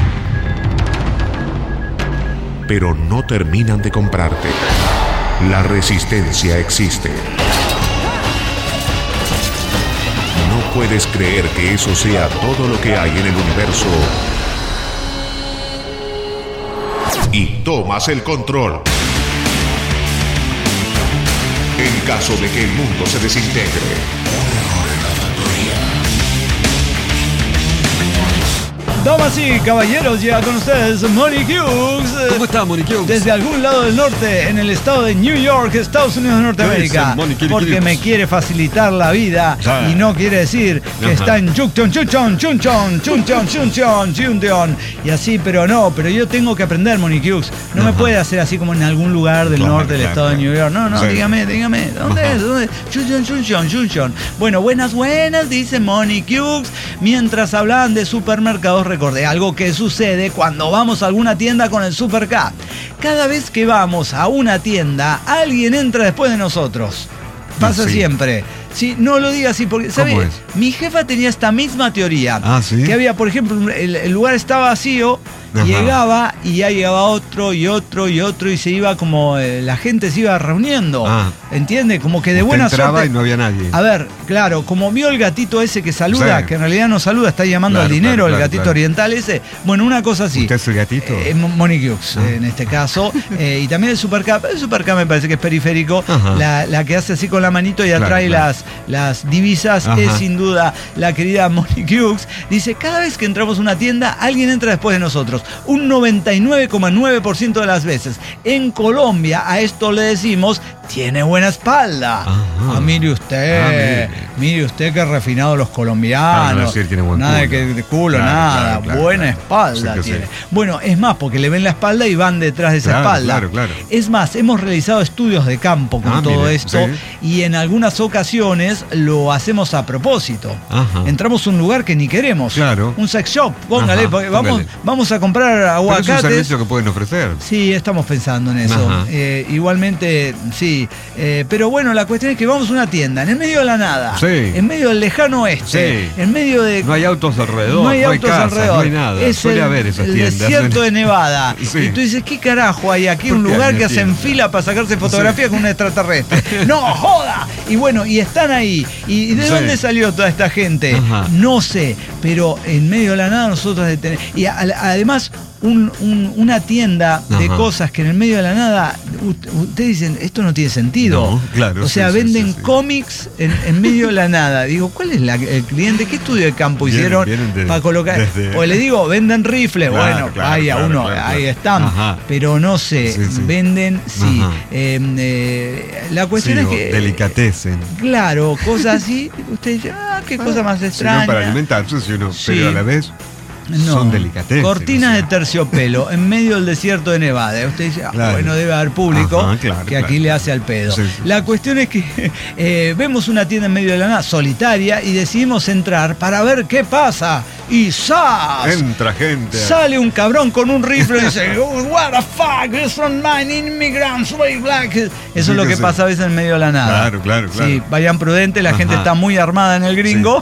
Pero no terminan de comprarte. La resistencia existe. No puedes creer que eso sea todo lo que hay en el universo. Y tomas el control. En caso de que el mundo se desintegre. Damas y caballeros, ya con ustedes Monique Hughes. ¿Cómo está, Monique Hughes? Desde algún lado del norte, en el estado de New York, Estados Unidos de Norteamérica. Dicen, Monique Porque Hughes. me quiere facilitar la vida Ya. y no quiere decir que Ajá. está en Chuncheon. Y así, pero yo tengo que aprender, Monique Hughes. No me Ajá. puede hacer así como en algún lugar del Claro, norte del claro, estado de claro. New York. No, Sí. dígame. ¿Dónde Ajá. es? ¿Dónde? Bueno, buenas, dice Monique Hughes. Mientras hablaban de supermercados, recordé algo que sucede cuando vamos a alguna tienda con el Super K. Cada vez que vamos a una tienda, alguien entra después de nosotros. Pasa Sí. siempre. Sí, no lo diga así, porque, ¿sabe? ¿Cómo es? Mi jefa tenía esta misma teoría. Ah, ¿sí? Que había, por ejemplo, el lugar estaba vacío, Ajá. llegaba y ya llegaba otro y se iba como, la gente se iba reuniendo. Ah. ¿Entiende? Como que de Usted buena entraba suerte. y no había nadie. A ver, claro, como vio el gatito ese que saluda, Sí. que en realidad no saluda, está llamando Claro, al dinero, claro, el gatito claro. oriental ese. Bueno, una cosa así. ¿Usted es el gatito? Monique Hughes, en este caso. Y también el Supercap. El Supercap me parece que es periférico. Ajá. La que hace así con la manito y Claro, atrae claro. las divisas Ajá. es sin duda la querida Monique Hughes. Dice, cada vez que entramos a una tienda, alguien entra después de nosotros. Un 99,9% de las veces. En Colombia, a esto le decimos, tiene buena espalda. Ajá. Mire usted, mire usted qué refinado los colombianos. Para no decir tiene buen nada culo. de culo, Claro, nada. claro, buena claro. espalda Sí que tiene. sí. Bueno, es más, porque le ven la espalda y van detrás de esa Claro, espalda. claro, claro. Es más, hemos realizado estudios de campo con todo mire, esto sí. y en algunas ocasiones lo hacemos a propósito. Ajá. Entramos a un lugar que ni queremos. Claro. Un sex shop, póngale, Ajá, porque póngale. vamos a comprar Pero es un aguacates. servicio que pueden ofrecer. Sí, estamos pensando en eso. Ajá. Igualmente, sí. Pero bueno, la cuestión es que vamos a una tienda, en el medio de la nada, Sí. en medio del lejano oeste, Sí. en medio de... No hay autos alrededor, no hay autos casas, alrededor. no hay nada. Es Suele el, haber esas el tiendas. desierto de Nevada. Sí. Y tú dices, ¿qué carajo hay aquí? ¿Por Un qué lugar hay que una hacen tienda? fila para sacarse fotografías con un extraterrestre. ¡No, joda! Y bueno, y están ahí. ¿Y de Sí. dónde salió toda esta gente? Ajá. No sé, pero en medio de la nada nosotros detenemos. Y además, una tienda de Ajá. cosas que en el medio de la nada, ustedes dicen, esto no tiene sentido. No, claro, O sea, sí, sí, venden sí, sí. cómics en medio de la nada. Digo, ¿cuál es el cliente? ¿Qué estudio de campo hicieron Vienen para colocar? desde- O le digo, venden rifles. Claro, Bueno, claro, vaya, claro, uno, claro, ahí claro. están. Ajá. Pero no sé, Sí, sí. venden, sí. Ajá. La cuestión Sí, es o que... delicatecen. Claro, cosas así. Usted dice, qué cosa más extraña. Sino para alimentarse, si uno, Sí. pero a la vez No. son delicatessen. Cortinas o sea. de terciopelo en medio del desierto de Nevada. Usted dice, Claro. bueno, debe haber público Ajá, claro, que aquí claro. le hace al pedo. Sí, sí. La cuestión es que vemos una tienda en medio de la nada, solitaria, y decidimos entrar para ver qué pasa. Y ¡zas! Entra gente. Sale un cabrón con un rifle y dice, "Oh, what the fuck, it's from mine immigrants, way black." Eso Sí, es lo que que sí. pasa a veces en medio de la nada. Claro, claro, claro. Sí, vayan prudentes, la gente Ajá. está muy armada en el gringo.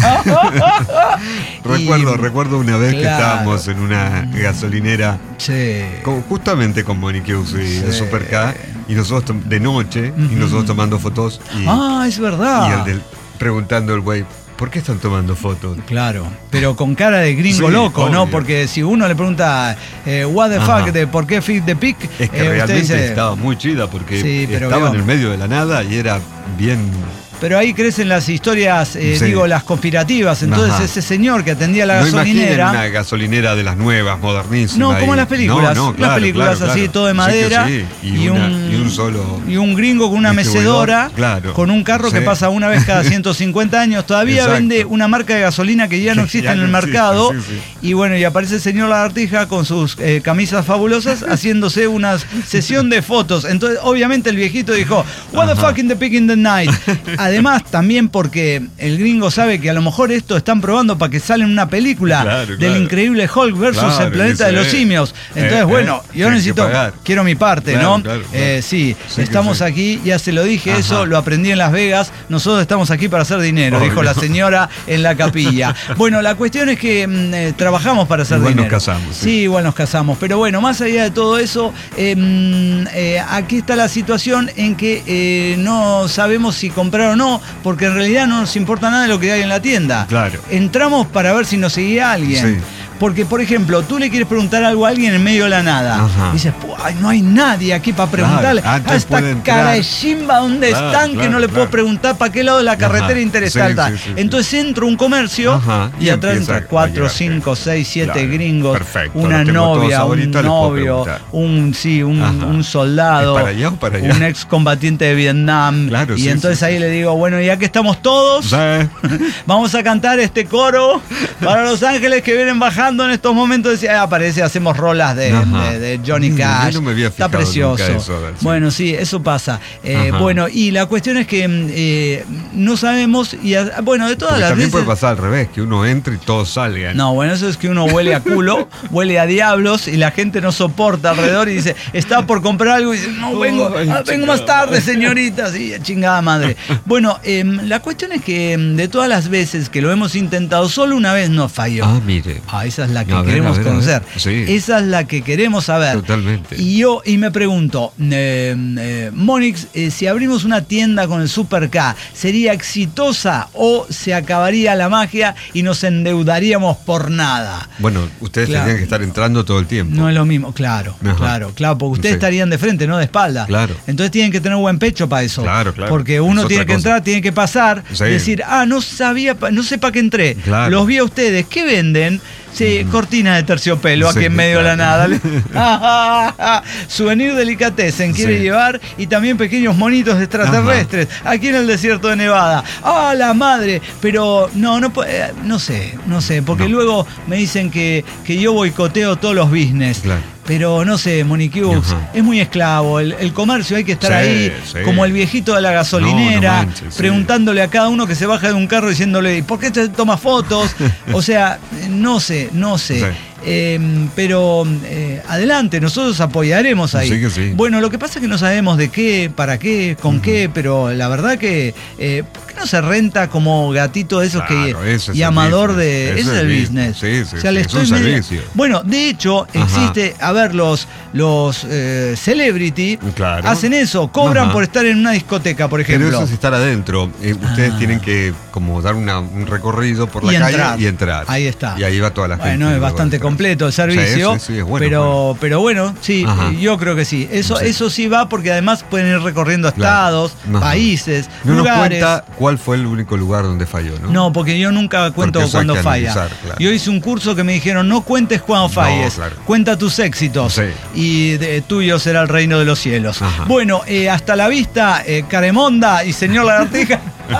Recuerdo una vez que Claro. estábamos en una gasolinera Sí. justamente con Monique Hughes y el Sí. Super K, y nosotros de noche, y nosotros tomando fotos y, Es verdad. y el preguntando el güey, ¿por qué están tomando fotos? Claro, pero con cara de gringo Sí, loco, obvio. ¿no? Porque si uno le pregunta, what the Ajá. fuck, de por qué Feed the Pig, Es que usted realmente dice, estaba muy chida porque Sí, pero estaba veo- en el medio de la nada y era bien... pero ahí crecen las historias, Sí. digo, las conspirativas. Entonces Ajá. ese señor que atendía la No imaginen gasolinera... una gasolinera de las nuevas, modernísimas. No, como en las películas. No, las claro, películas claro, así, claro. todo de Sí que madera. sí. Y un solo... Y un gringo con una distribuidor, mecedora, claro. con un carro que Sí. pasa una vez cada 150 años. Todavía Exacto. vende una marca de gasolina que ya no Que existe ya en no el existe, mercado. sí, sí. Y bueno, y aparece el señor Lagartija con sus camisas fabulosas haciéndose una sesión de fotos. Entonces, obviamente, el viejito dijo, what the Ajá. fuck in the pig in the night. Además, también porque el gringo sabe que a lo mejor esto están probando para que salga en una película Claro, del claro. increíble Hulk versus Claro, el planeta de dice, los simios. Entonces, bueno, yo tienen que necesito, pagar. quiero mi parte, Claro, ¿no? claro, claro. Sí, Sí que estamos sí. aquí, ya se lo dije, Ajá. eso lo aprendí en Las Vegas. Nosotros estamos aquí para hacer dinero, Obvio. dijo la señora en la capilla. Bueno, la cuestión es que trabajamos para hacer Igual nos dinero. casamos, sí. Sí, igual nos casamos. Pero bueno, más allá de todo eso, aquí está la situación en que no sabemos si comprar o no, porque en realidad no nos importa nada de lo que hay en la tienda. Claro. Entramos para ver si nos seguía alguien. Sí. Porque, por ejemplo, tú le quieres preguntar algo a alguien en medio de la nada. Ajá. Y dices, ay, no hay nadie aquí para preguntarle. Claro, antes a esta puede entrar. cara de chimba, ¿dónde Claro, están? Que claro, no le puedo claro. preguntar para qué lado de la carretera Ajá. interesa. Sí, tal. sí, sí, Entonces entro a un comercio Ajá. y Y atrás empieza entra 4, a 5, 6, 7 Claro. gringos, Perfecto, una los tengo todos novia, ahorita, un les puedo novio, preguntar. un Ajá. soldado, ¿Es para allá o para allá? un ex combatiente de Vietnam. Claro, y sí, entonces sí, ahí sí. le digo, bueno, ya que estamos todos, Sí. vamos a cantar este coro para los ángeles que vienen bajando en estos momentos. Decía, aparece, hacemos rolas de Ajá. Johnny Yo Cash. no me había Está fijado precioso. nunca eso, a ver, sí. Bueno, sí, eso pasa. Ajá. Bueno, y la cuestión es que no sabemos, y bueno, de todas Porque las también veces. puede pasar al revés, que uno entre y todos salgan. No, bueno, eso es que uno huele a culo, huele a diablos y la gente no soporta alrededor y dice, está por comprar algo y dice, no, vengo, Ay, vengo más tarde, señorita, sí, chingada madre. Bueno, la cuestión es que de todas las veces que lo hemos intentado, solo una vez nos falló. Ah, mire. Ah, esa es la que A ver, queremos a ver, a ver. conocer. Sí. Esa es la que queremos saber. Totalmente. Y me pregunto, Monix, si abrimos una tienda con el Super K, ¿sería exitosa o se acabaría la magia y nos endeudaríamos por nada? Bueno, ustedes Claro. tendrían que estar entrando todo el tiempo. No es lo mismo, claro, Ajá. claro, porque ustedes Sí. estarían de frente, no de espalda. Claro. Entonces tienen que tener buen pecho para eso. Claro, claro. Porque uno Es tiene otra que cosa. entrar, tiene que pasar, Sí. decir, no sabía, no sé para qué entré. Claro. Los vi a ustedes, ¿qué venden? Sí, cortinas de terciopelo aquí Sí, en medio de la claro. nada. Souvenir delicatessen quiere Sí. llevar y también pequeños monitos extraterrestres aquí en el desierto de Nevada. ¡Ah, la madre! Pero no sé, porque No. luego me dicen que yo boicoteo todos los business. Claro. Pero no sé, Moniquews, Ajá. es muy esclavo. El comercio hay que estar Sí, ahí, sí. como el viejito de la gasolinera, No manches, sí. preguntándole a cada uno que se baja de un carro diciéndole, ¿y por qué te tomas fotos? O sea, no sé. Sí. Pero adelante, nosotros apoyaremos ahí. Sí que sí. Bueno, lo que pasa es que no sabemos de qué, para qué, con qué, pero la verdad que ¿por qué no se renta como gatito de esos Claro, que ese es y el amador business. de Ese ese es el business? Sí, sí, o sea, sí, le es un estoy medio- servicio. Bueno, de hecho Ajá. existe, a ver, los celebrity Claro. hacen eso, cobran Ajá. por estar en una discoteca, por ejemplo. Pero eso es estar adentro. Ustedes Ah. tienen que como dar un recorrido por la Y calle entrar. y entrar. Ahí está. Y ahí va toda la gente. Bueno, es luego bastante entrar. completo el servicio, Sí, es bueno. pero bueno, sí, Ajá. yo creo que sí. Eso Sí. sí va porque además pueden ir recorriendo Claro. estados, Ajá. países, No nos lugares. cuenta cuál fue el único lugar donde falló, ¿no? No, porque yo nunca cuento Porque eso hay cuando que falla. analizar, claro. Yo hice un curso que me dijeron, no cuentes cuando falles, claro. cuenta tus éxitos Sí. y tuyo será el reino de los cielos. Ajá. Bueno, hasta la vista, Caremonda y señor Lagartija.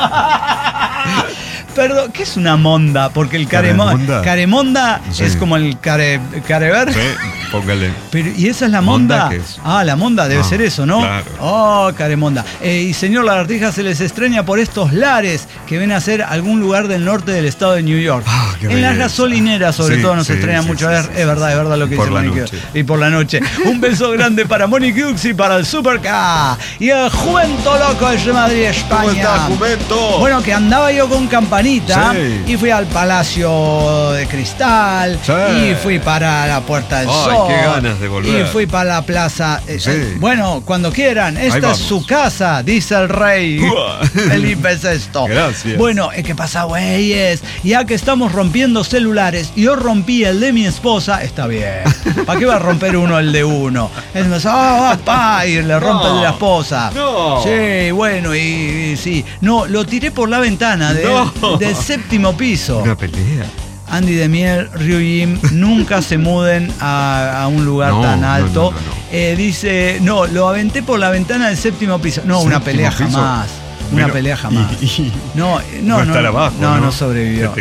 Perdón, ¿qué es una monda? Porque el ¿Caremonda? Caremonda Sí. es como el carever. Sí, póngale. Pero, ¿y esa es la monda? ¿Monda qué es? La monda debe Ah, ser eso, ¿no? claro. Oh, caremonda. Y señor Lagartija, se les extraña por estos lares que ven a ser algún lugar del norte del estado de New York. En las gasolineras, sobre todo, nos extraña mucho. Es verdad lo que dice Monique. Y por la noche. Un beso grande para Monique Ux y para el Super K. Y el Jumento Loco de Madrid, España. ¿Cómo estás, Jumento? Bueno, que andaba yo con campanita y fui al Palacio de Cristal y fui para la Puerta del Sol. Qué ganas de volver. Y fui para la plaza. Bueno, cuando quieran. Esta es su casa, dice el rey Felipe VI. Gracias. Bueno, ¿qué pasa, güeyes? Ya que estamos rompiendo celulares, yo rompí el de mi esposa, está bien. ¿Para qué va a romper uno el de uno? Es más, y le rompe el de la esposa. No. Sí, bueno, y sí. No, lo tiré por la ventana del 7º piso. Una pelea. Andy Demier, Ryu Jim, nunca se muden a un lugar tan alto. Dice, lo aventé por la ventana del 7º piso. No, una pelea jamás. Una pelea jamás. No estar abajo. No sobrevivió.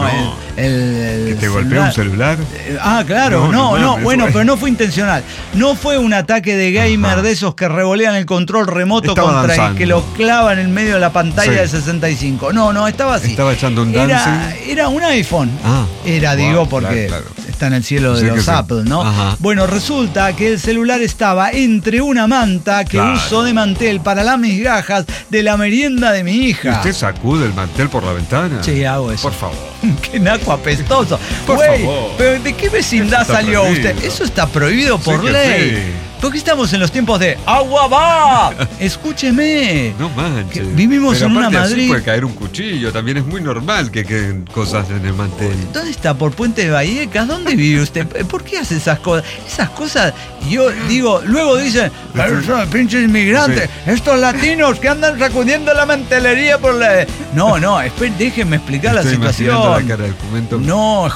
¿Que te golpeó un celular? Claro. Bueno, pero no fue intencional. No fue un ataque de gamer de esos que revolean el control remoto contra el que lo clavan en medio de la pantalla de 65. No, estaba así. Estaba echando un dancing. Era un iPhone. Porque está en el cielo de los Apple, ¿no? Ajá. Bueno, resulta que el celular estaba entre una manta que uso de mantel para las migajas de la merienda de mi hija. ¿Usted sacude el mantel por la ventana? Sí, hago eso. Por favor. Qué naco apestoso. Por favor. ¿Pero de qué vecindad salió usted? Eso está prohibido por ley. Sí. Porque estamos en los tiempos de ¡agua va! Escúcheme. No manches. Vivimos en una Madrid. Así puede caer un cuchillo. También es muy normal que queden cosas en el mantel. ¿Dónde está? ¿Por Puente de Vallecas? ¿Dónde vive usted? ¿Por qué hace esas cosas? Esas cosas, yo digo, luego dicen, pinches inmigrantes, estos latinos que andan sacudiendo la mantelería por la... No, déjenme explicar la situación. La cara del Jumento. No,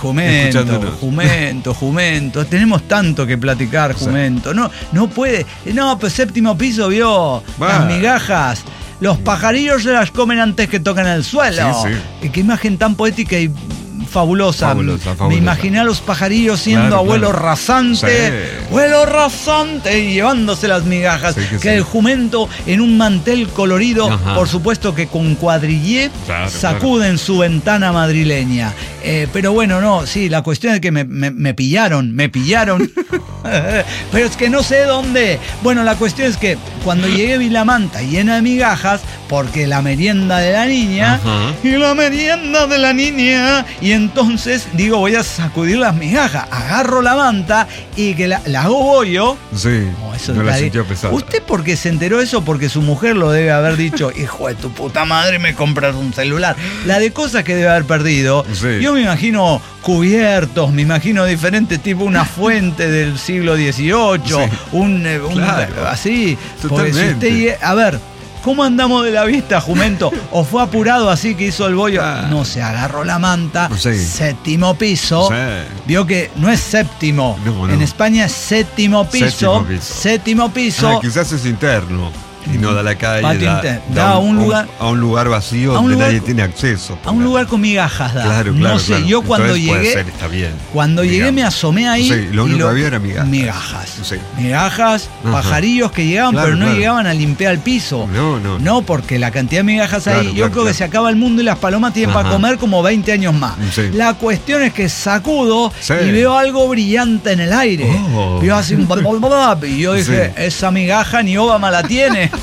Jumento. Tenemos tanto que platicar, Jumento. No puede. No, pues 7º piso vio las migajas. Los pajarillos se las comen antes que tocan el suelo. Sí. Qué imagen tan poética y fabulosa. Me imaginé a los pajarillos siendo abuelo rasante. Abuelo rasante y llevándose las migajas. Que el Jumento en un mantel colorido, por supuesto que con cuadrillé, sacude en su ventana madrileña. Pero bueno, la cuestión es que me pillaron. Pero es que no sé dónde. Bueno, la cuestión es que cuando llegué vi la manta llena de migajas, porque la merienda de la niña, y entonces digo, voy a sacudir las migajas, agarro la manta y que la hago bollo. Sí, no la sintió pesada. ¿Usted por qué se enteró eso? Porque su mujer lo debe haber dicho, hijo de tu puta madre, me compras un celular. La de cosas que debe haber perdido. Sí. Yo me imagino cubiertos, me imagino diferentes, tipo una fuente del siglo XVIII, así. Porque si usted, a ver, ¿cómo andamos de la vista, Jumento? ¿O fue apurado así que hizo el bollo? No, se agarró la manta, 7º piso. Vio que no es séptimo. No. En España es 7º piso. 7º piso. Quizás es interno. Y no da la calle, da a un lugar vacío donde nadie tiene acceso. A un lugar con migajas da. Claro, no sé, claro. Yo cuando entonces llegué, está bien, cuando llegué me asomé ahí. Lo único que había era migajas. Migajas, pajarillos que llegaban, pero no llegaban a limpiar el piso. No, porque la cantidad de migajas ahí, yo creo que se acaba el mundo y las palomas tienen para comer como 20 años más. La cuestión es que sacudo y veo algo brillante en el aire. Veo así un... Y yo dije, esa migaja ni Obama la tiene.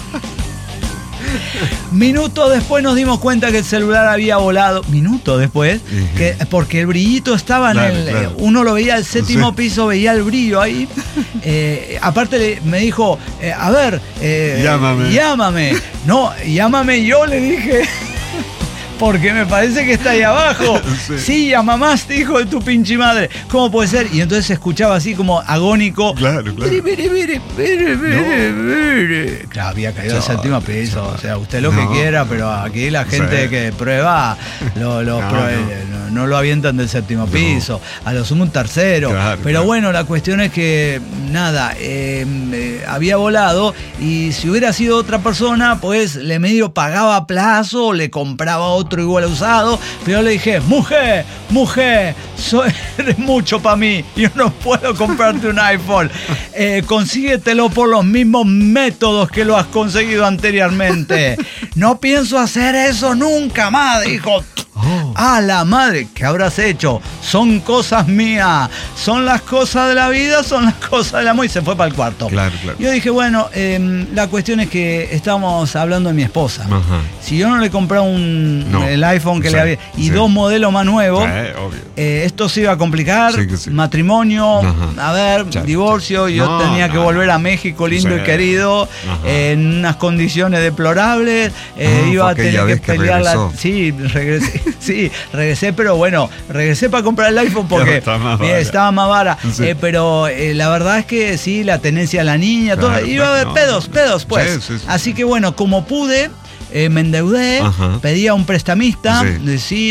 Minutos después nos dimos cuenta que el celular había volado. Minutos después, porque el brillito estaba en el... Uno lo veía al 7º piso, veía el brillo ahí. Aparte me dijo, a ver, llámame. No, llámame yo, le dije. Porque me parece que está ahí abajo. Sí, a mamás, hijo de tu pinche madre. ¿Cómo puede ser? Y entonces se escuchaba así como agónico. Claro. Claro, había caído al 7º piso. O sea, usted lo que quiera, pero aquí la gente que prueba no lo avientan del 7º piso. A lo sumo un 3º. Pero bueno, la cuestión es que nada, había volado y si hubiera sido otra persona, pues le medio pagaba a plazo, le compraba otro igual usado, pero le dije, mujer, eres mucho para mí, yo no puedo comprarte un iPhone, consíguetelo por los mismos métodos que lo has conseguido anteriormente. No pienso hacer eso nunca más, dijo. ¡A la madre! ¿Qué habrás hecho? Son cosas mías. Son las cosas de la vida, son las cosas del amor. Y se fue para el cuarto. Claro. Yo dije, bueno, la cuestión es que estábamos hablando de mi esposa. Ajá. Si yo no le compré el iPhone que Sí, le había... Y sí. 2 modelos más nuevos, Obvio. esto se iba a complicar. Sí que sí. Matrimonio, Ajá. a ver, Ya, divorcio. Yo No, tenía que no. volver a México lindo Sí. y querido, Ajá. en unas condiciones deplorables. Iba a porque tener ya que ves que pelear regresó. Sí, regresé, pero bueno, regresé para comprar el iPhone porque estaba más vara. estaba más vara. Sí. Pero la verdad es que sí, la tenencia de la niña, Claro, todo, iba a haber bueno, pedos, pues. Sí. Así que bueno, como pude, me endeudé, Ajá. pedí a un prestamista, Sí.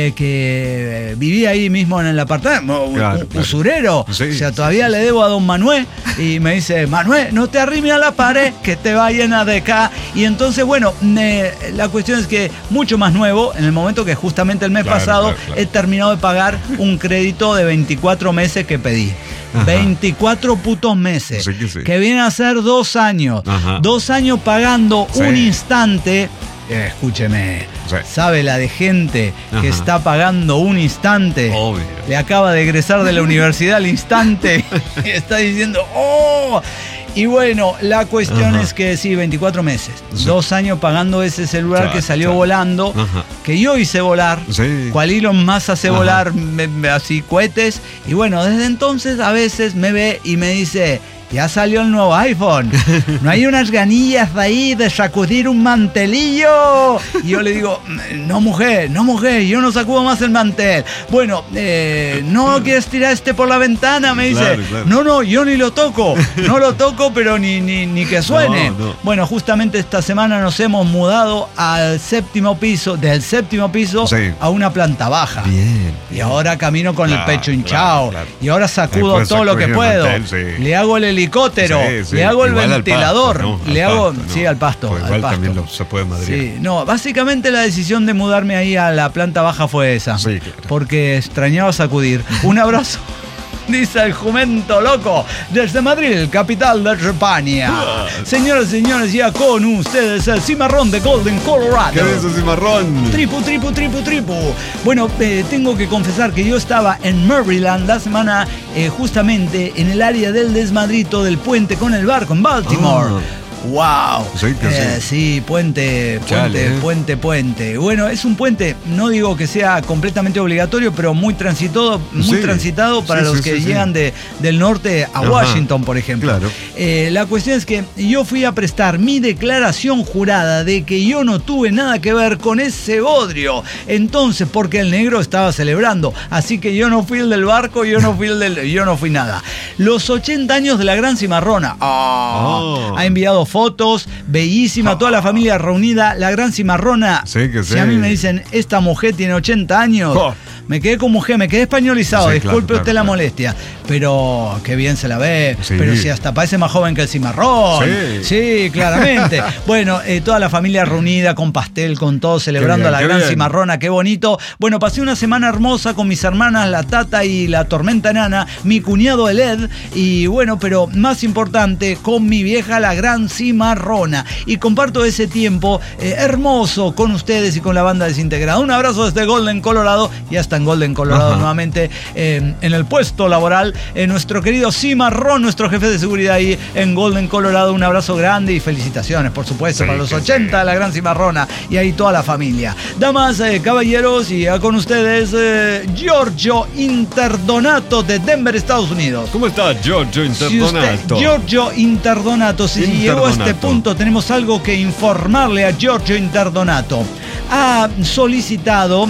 que vivía ahí mismo en el apartamento, Claro. usurero. Sí, O sea, sí, todavía le debo a don Manuel y me dice, Manuel, no te arrimes a la pared que te va a llenar de acá. Y entonces, bueno, la cuestión es que mucho más nuevo, en el momento que justamente el mes Claro, pasado claro. he terminado de pagar un crédito de 24 meses que pedí. Ajá. 24 putos meses. Sí que sí. Que viene a ser 2 años. Ajá. 2 años pagando Sí. un instante. Escúcheme, Sí. ¿sabe la de gente que Ajá. está pagando un instante? Obvio. Le acaba de egresar de la universidad al instante y está diciendo, ¡oh! Y bueno, la cuestión Ajá. es que sí, 24 meses. Sí. 2 años pagando ese celular Claro, que salió claro. volando, Ajá. que yo hice volar. Sí. Cual Elon Musk hace Ajá. volar así cohetes. Y bueno, desde entonces a veces me ve y me dice, ya salió el nuevo iPhone. ¿No hay unas ganillas ahí de sacudir un mantelillo? Y yo le digo, no mujer, yo no sacudo más el mantel. Bueno, ¿no quieres tirar este por la ventana? Me dice, Claro. no, yo ni lo toco. No lo toco, pero ni que suene. No. Bueno, justamente esta semana nos hemos mudado al 7º piso, del 7º piso Sí. a una planta baja. Bien. Y ahora camino con el Claro, pecho hinchado. claro. Y ahora sacudo Después todo lo que sacudir el puedo. mantel, sí. Le hago el helicóptero. Sí. Le hago el Igual al ventilador. pasto, ¿no? Le Al hago. pasto, ¿no? Sí, al pasto. Pues al igual pasto. también se puede madrear. Sí, no, básicamente la decisión de mudarme ahí a la planta baja fue esa. Sí, claro. Porque extrañaba sacudir. Un abrazo. Dice el jumento loco desde Madrid, capital de España. Señoras y señores, ya con ustedes el cimarrón de Golden, Colorado. ¿Qué es ese cimarrón? Tripu. Bueno, tengo que confesar que yo estaba en Maryland la semana justamente en el área del desmadrito del puente con el barco en Baltimore. ¡Wow! Sí, que sí. Sí, puente. Chale, Bueno, es un puente, no digo que sea completamente obligatorio, pero muy transitado para los que llegan del norte a Ajá. Washington, por ejemplo. Claro. La cuestión es que yo fui a prestar mi declaración jurada de que yo no tuve nada que ver con ese bodrio. Entonces, porque el negro estaba celebrando. Así que yo no fui el del barco, yo no fui nada. Los 80 años de la Gran Cimarrona. Ha enviado fotos, bellísima, toda la familia reunida, la Gran Cimarrona. Sí, que sí. Si a mí me dicen, esta mujer tiene 80 años, me quedé como mujer, me quedé españolizado, Sí, disculpe claro, usted la claro. molestia, pero qué bien se la ve, Sí. pero si hasta parece más joven que el cimarrón. Sí, claramente. Bueno, toda la familia reunida con pastel, con todo, celebrando bien, a la qué Gran bien. Cimarrona, qué bonito. Bueno, pasé una semana hermosa con mis hermanas, la Tata y la Tormenta Enana, mi cuñado el Ed, y bueno, pero más importante, con mi vieja la Gran Cimarrona. Y comparto ese tiempo hermoso con ustedes y con la banda desintegrada. Un abrazo desde Golden, Colorado, y hasta en Golden, Colorado, Ajá. nuevamente en el puesto laboral. Nuestro querido Cimarrón, nuestro jefe de seguridad ahí en Golden, Colorado. Un abrazo grande y felicitaciones, por supuesto, Sí, para los que 80 sí. de la Gran Cimarrona y ahí toda la familia. Damas, caballeros, y ya con ustedes Giorgio Interdonato de Denver, Estados Unidos. ¿Cómo está Giorgio Si usted, Interdonato? Giorgio Interdonato, si llegó a este Interdonato. punto, tenemos algo que informarle a Giorgio Interdonato. Ha solicitado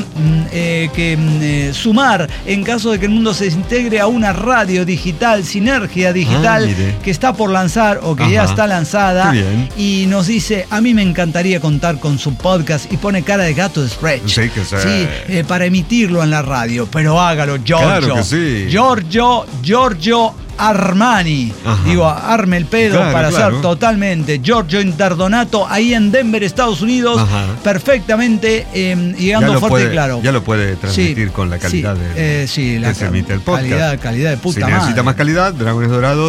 que Sumar, en caso de que el mundo se integre a una radio digital, Sinergia Digital, mire. que está por lanzar o que ya Ajá. está lanzada, Qué bien. y nos dice, a mí me encantaría contar con su podcast, y pone cara de gato de Stretch. Sí, que sí. Sí, para emitirlo en la radio, pero hágalo, Giorgio. Claro que sí. Giorgio Armani. Ajá. Digo, arme el pedo Claro, para claro. ser totalmente Giorgio Interdonato ahí en Denver, Estados Unidos, Ajá. perfectamente llegando fuerte y claro. Ya lo puede transmitir Sí, con la calidad sí, de sí, que se emite el podcast. calidad de puta si necesita madre. más calidad, Dragones Dorados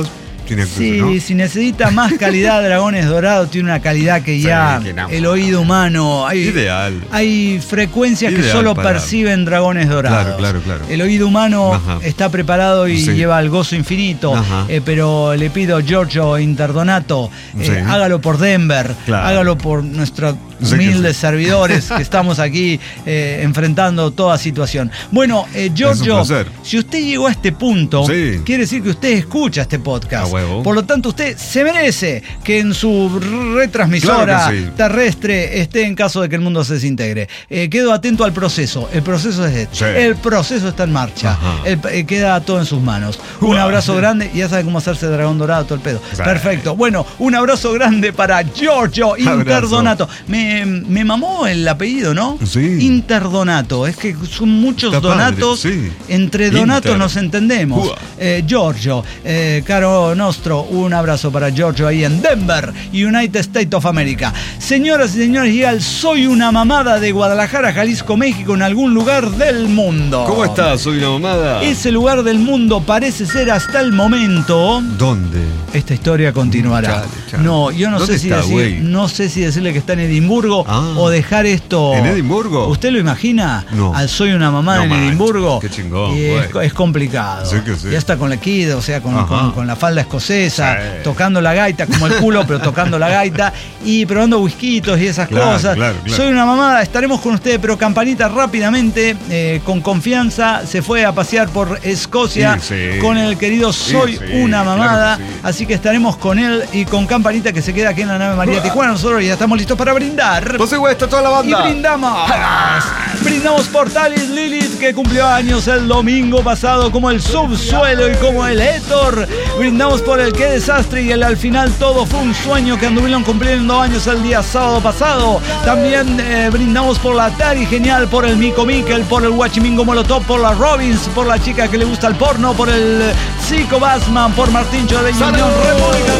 tiene acceso, Sí, ¿no? si necesita más calidad, Dragones Dorados tiene una calidad que ya que no. el oído humano... Ideal. Hay frecuencias que Ideal solo para- perciben Dragones Dorados. Claro. El oído humano Ajá. está preparado y Sí. lleva al gozo infinito, Ajá. pero le pido, Giorgio Interdonato, Sí. hágalo por Denver, Claro. hágalo por nuestros Sí que humildes sí. servidores que estamos aquí enfrentando toda situación. Bueno, Giorgio, placer. si usted llegó a este punto, Sí. quiere decir que usted escucha este podcast. A huevo. Por lo tanto, usted se merece que en su retransmisora Claro que sí. terrestre esté en caso de que el mundo se desintegre. Quedo atento al proceso. El proceso es este. Sí. El proceso está en marcha. Ajá. Queda todo en sus manos. Un abrazo grande. Y ya sabe cómo hacerse dragón dorado, todo el pedo. Sí. Perfecto. Bueno, un abrazo grande para Giorgio Abrazo. Interdonato. Me mamó el apellido, ¿no? Sí. Interdonato. Es que son muchos Está padre, donatos. sí. Entre donatos Inter. nos entendemos. Ua. Giorgio, caro nostro, un abrazo para Giorgio ahí en Denver, United States of America. Señoras y señores, llega el Soy una mamada de Guadalajara, Jalisco, México, en algún lugar del mundo. ¿Cómo estás? Soy una mamada. Ese lugar del mundo parece ser hasta el momento. ¿Dónde? Esta historia continuará. Chale. No, yo no ¿Dónde sé si está, decir, güey? no sé si decirle que está en Edimburgo o dejar esto. ¿En Edimburgo? ¿Usted lo imagina? No. Al Soy una mamada No en manches, Edimburgo. qué chingón, Y güey. es complicado. Sí que sí. Ya está con la kid, o sea, Ajá. con la falda escocesa, Sí. tocando la gaita, como el culo, pero tocando la gaita, y probando whiskitos y esas Claro, cosas. claro. Soy una mamada, estaremos con ustedes, pero Campanita rápidamente, con confianza, se fue a pasear por Escocia Sí, sí. con el querido Soy Sí, una claro mamada. que sí. Así que estaremos con él y con Campanita, que se queda aquí en la nave María Tijuana. Nosotros ya estamos listos para brindar. Pues güey, está toda la Y banda. brindamos. Brindamos por Talis Lilith, que cumplió años el domingo pasado, como el Subsuelo y como el Héctor. Brindamos por el Qué Desastre y el Al Final Todo Fue un Sueño, que anduvieron cumpliendo años el día sábado pasado. También brindamos por la Tari Genial, por el Mico Miquel, por el Guachimingo Molotov, por la Robbins, por la chica que le gusta el porno, por el Zico Bassman, por Martincho de Unión República.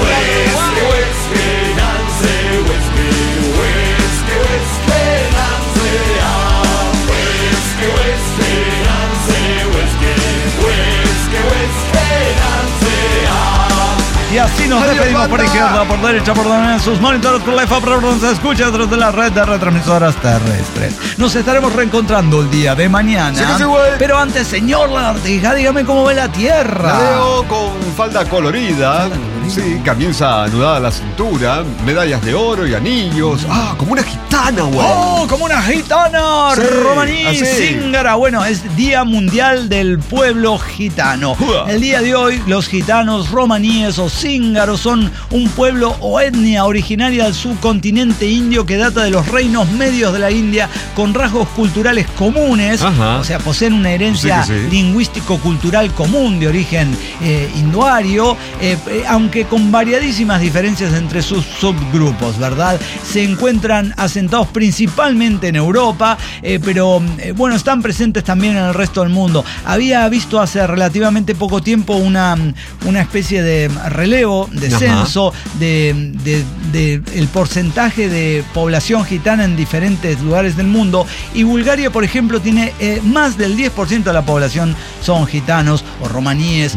Y así nos despedimos por izquierda, por derecha, por donde en sus monitores, por la IFA, por donde se escucha a través de la red de retransmisoras terrestres. Nos estaremos reencontrando el día de mañana. Sí que sí, güey. Pero antes, señor Lagartija, dígame cómo ve la Tierra. La veo con falda colorida. Sí, camisa anudada a la cintura, medallas de oro y anillos. Ah, como una gitana, güey. ¡Oh, como una gitana! Sí, Romaní, así. zíngara. Bueno, es Día Mundial del Pueblo Gitano. Uah. El día de hoy, los gitanos, romaníes o cíngaros son un pueblo o etnia originaria del subcontinente indio que data de los reinos medios de la India, con rasgos culturales comunes. Ajá. O sea, poseen una herencia Sí que sí. lingüístico-cultural común de origen indoario, aunque con variadísimas diferencias entre sus subgrupos, ¿verdad? Se encuentran asentados principalmente en Europa, pero bueno, están presentes también en el resto del mundo. Había visto hace relativamente poco tiempo una especie de relevo, de Ajá. censo, de el porcentaje de población gitana en diferentes lugares del mundo, y Bulgaria, por ejemplo, tiene más del 10% de la población son gitanos o romaníes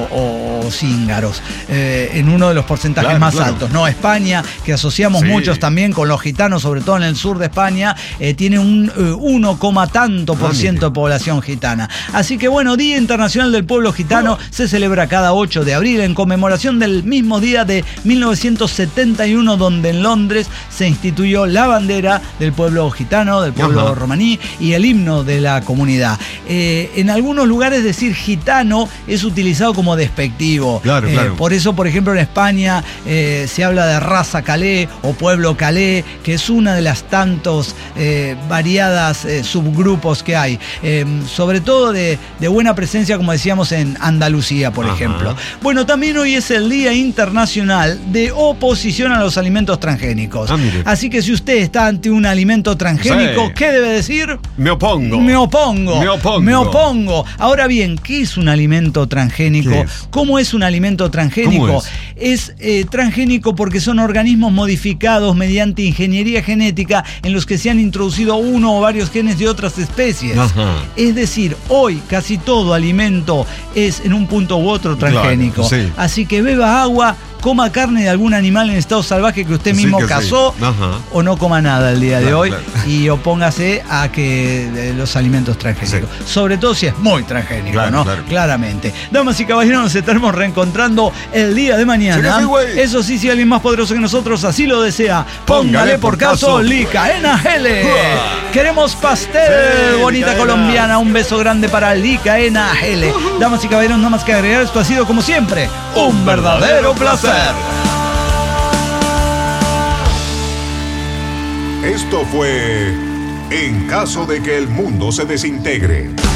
o cíngaros, en uno de los porcentajes Claro, más claro. altos. No, España, que asociamos Sí. muchos también con los gitanos, sobre todo en el sur de España, tiene un 1,tanto% de población gitana. Así que bueno, Día Internacional del Pueblo Gitano se celebra cada 8 de abril en conmemoración del mismo día de 1971, donde en Londres se instituyó la bandera del pueblo gitano, del pueblo Ajá. romaní, y el himno de la comunidad. En algunos lugares decir gitano es utilizado como despectivo. Claro, claro. Por eso, por ejemplo, en España se habla de raza calé o pueblo calé, que es una de las tantos variadas subgrupos que hay. Sobre todo de buena presencia, como decíamos, en Andalucía, por Ajá. ejemplo. Bueno, también hoy es el Día Internacional de Oposición a los Alimentos Transgénicos. Ah, mire. Así que si usted está ante un alimento transgénico, Sí. ¿qué debe decir? Me opongo. Me opongo. Me opongo. Me opongo. Ahora Ahora bien, ¿qué es un alimento transgénico? ¿Qué es? ¿Cómo es un alimento transgénico? ¿Cómo Es transgénico porque son organismos modificados mediante ingeniería genética en los que se han introducido uno o varios genes de otras especies. Ajá. Es decir, hoy casi todo alimento es en un punto u otro transgénico. Claro, sí. Así que beba agua, coma carne de algún animal en estado salvaje que usted Sí mismo que sí. cazó, Ajá. o no coma nada el día de Claro, hoy claro. y opóngase a que los alimentos transgénicos. Sí. Sobre todo si es muy transgénico, Claro, ¿no? claro. Claramente. Damas y caballeros, nos estaremos reencontrando el día de mañana. Sí, güey. Eso sí, si alguien más poderoso que nosotros así lo desea, póngale por caso Licaena Hele. Queremos pastel, Sí, bonita Licaena. colombiana. Un beso grande para Licaena Hele. Damas y caballeros, nada más que agregar, esto ha sido como siempre un verdadero placer. Esto fue En caso de que el mundo se desintegre.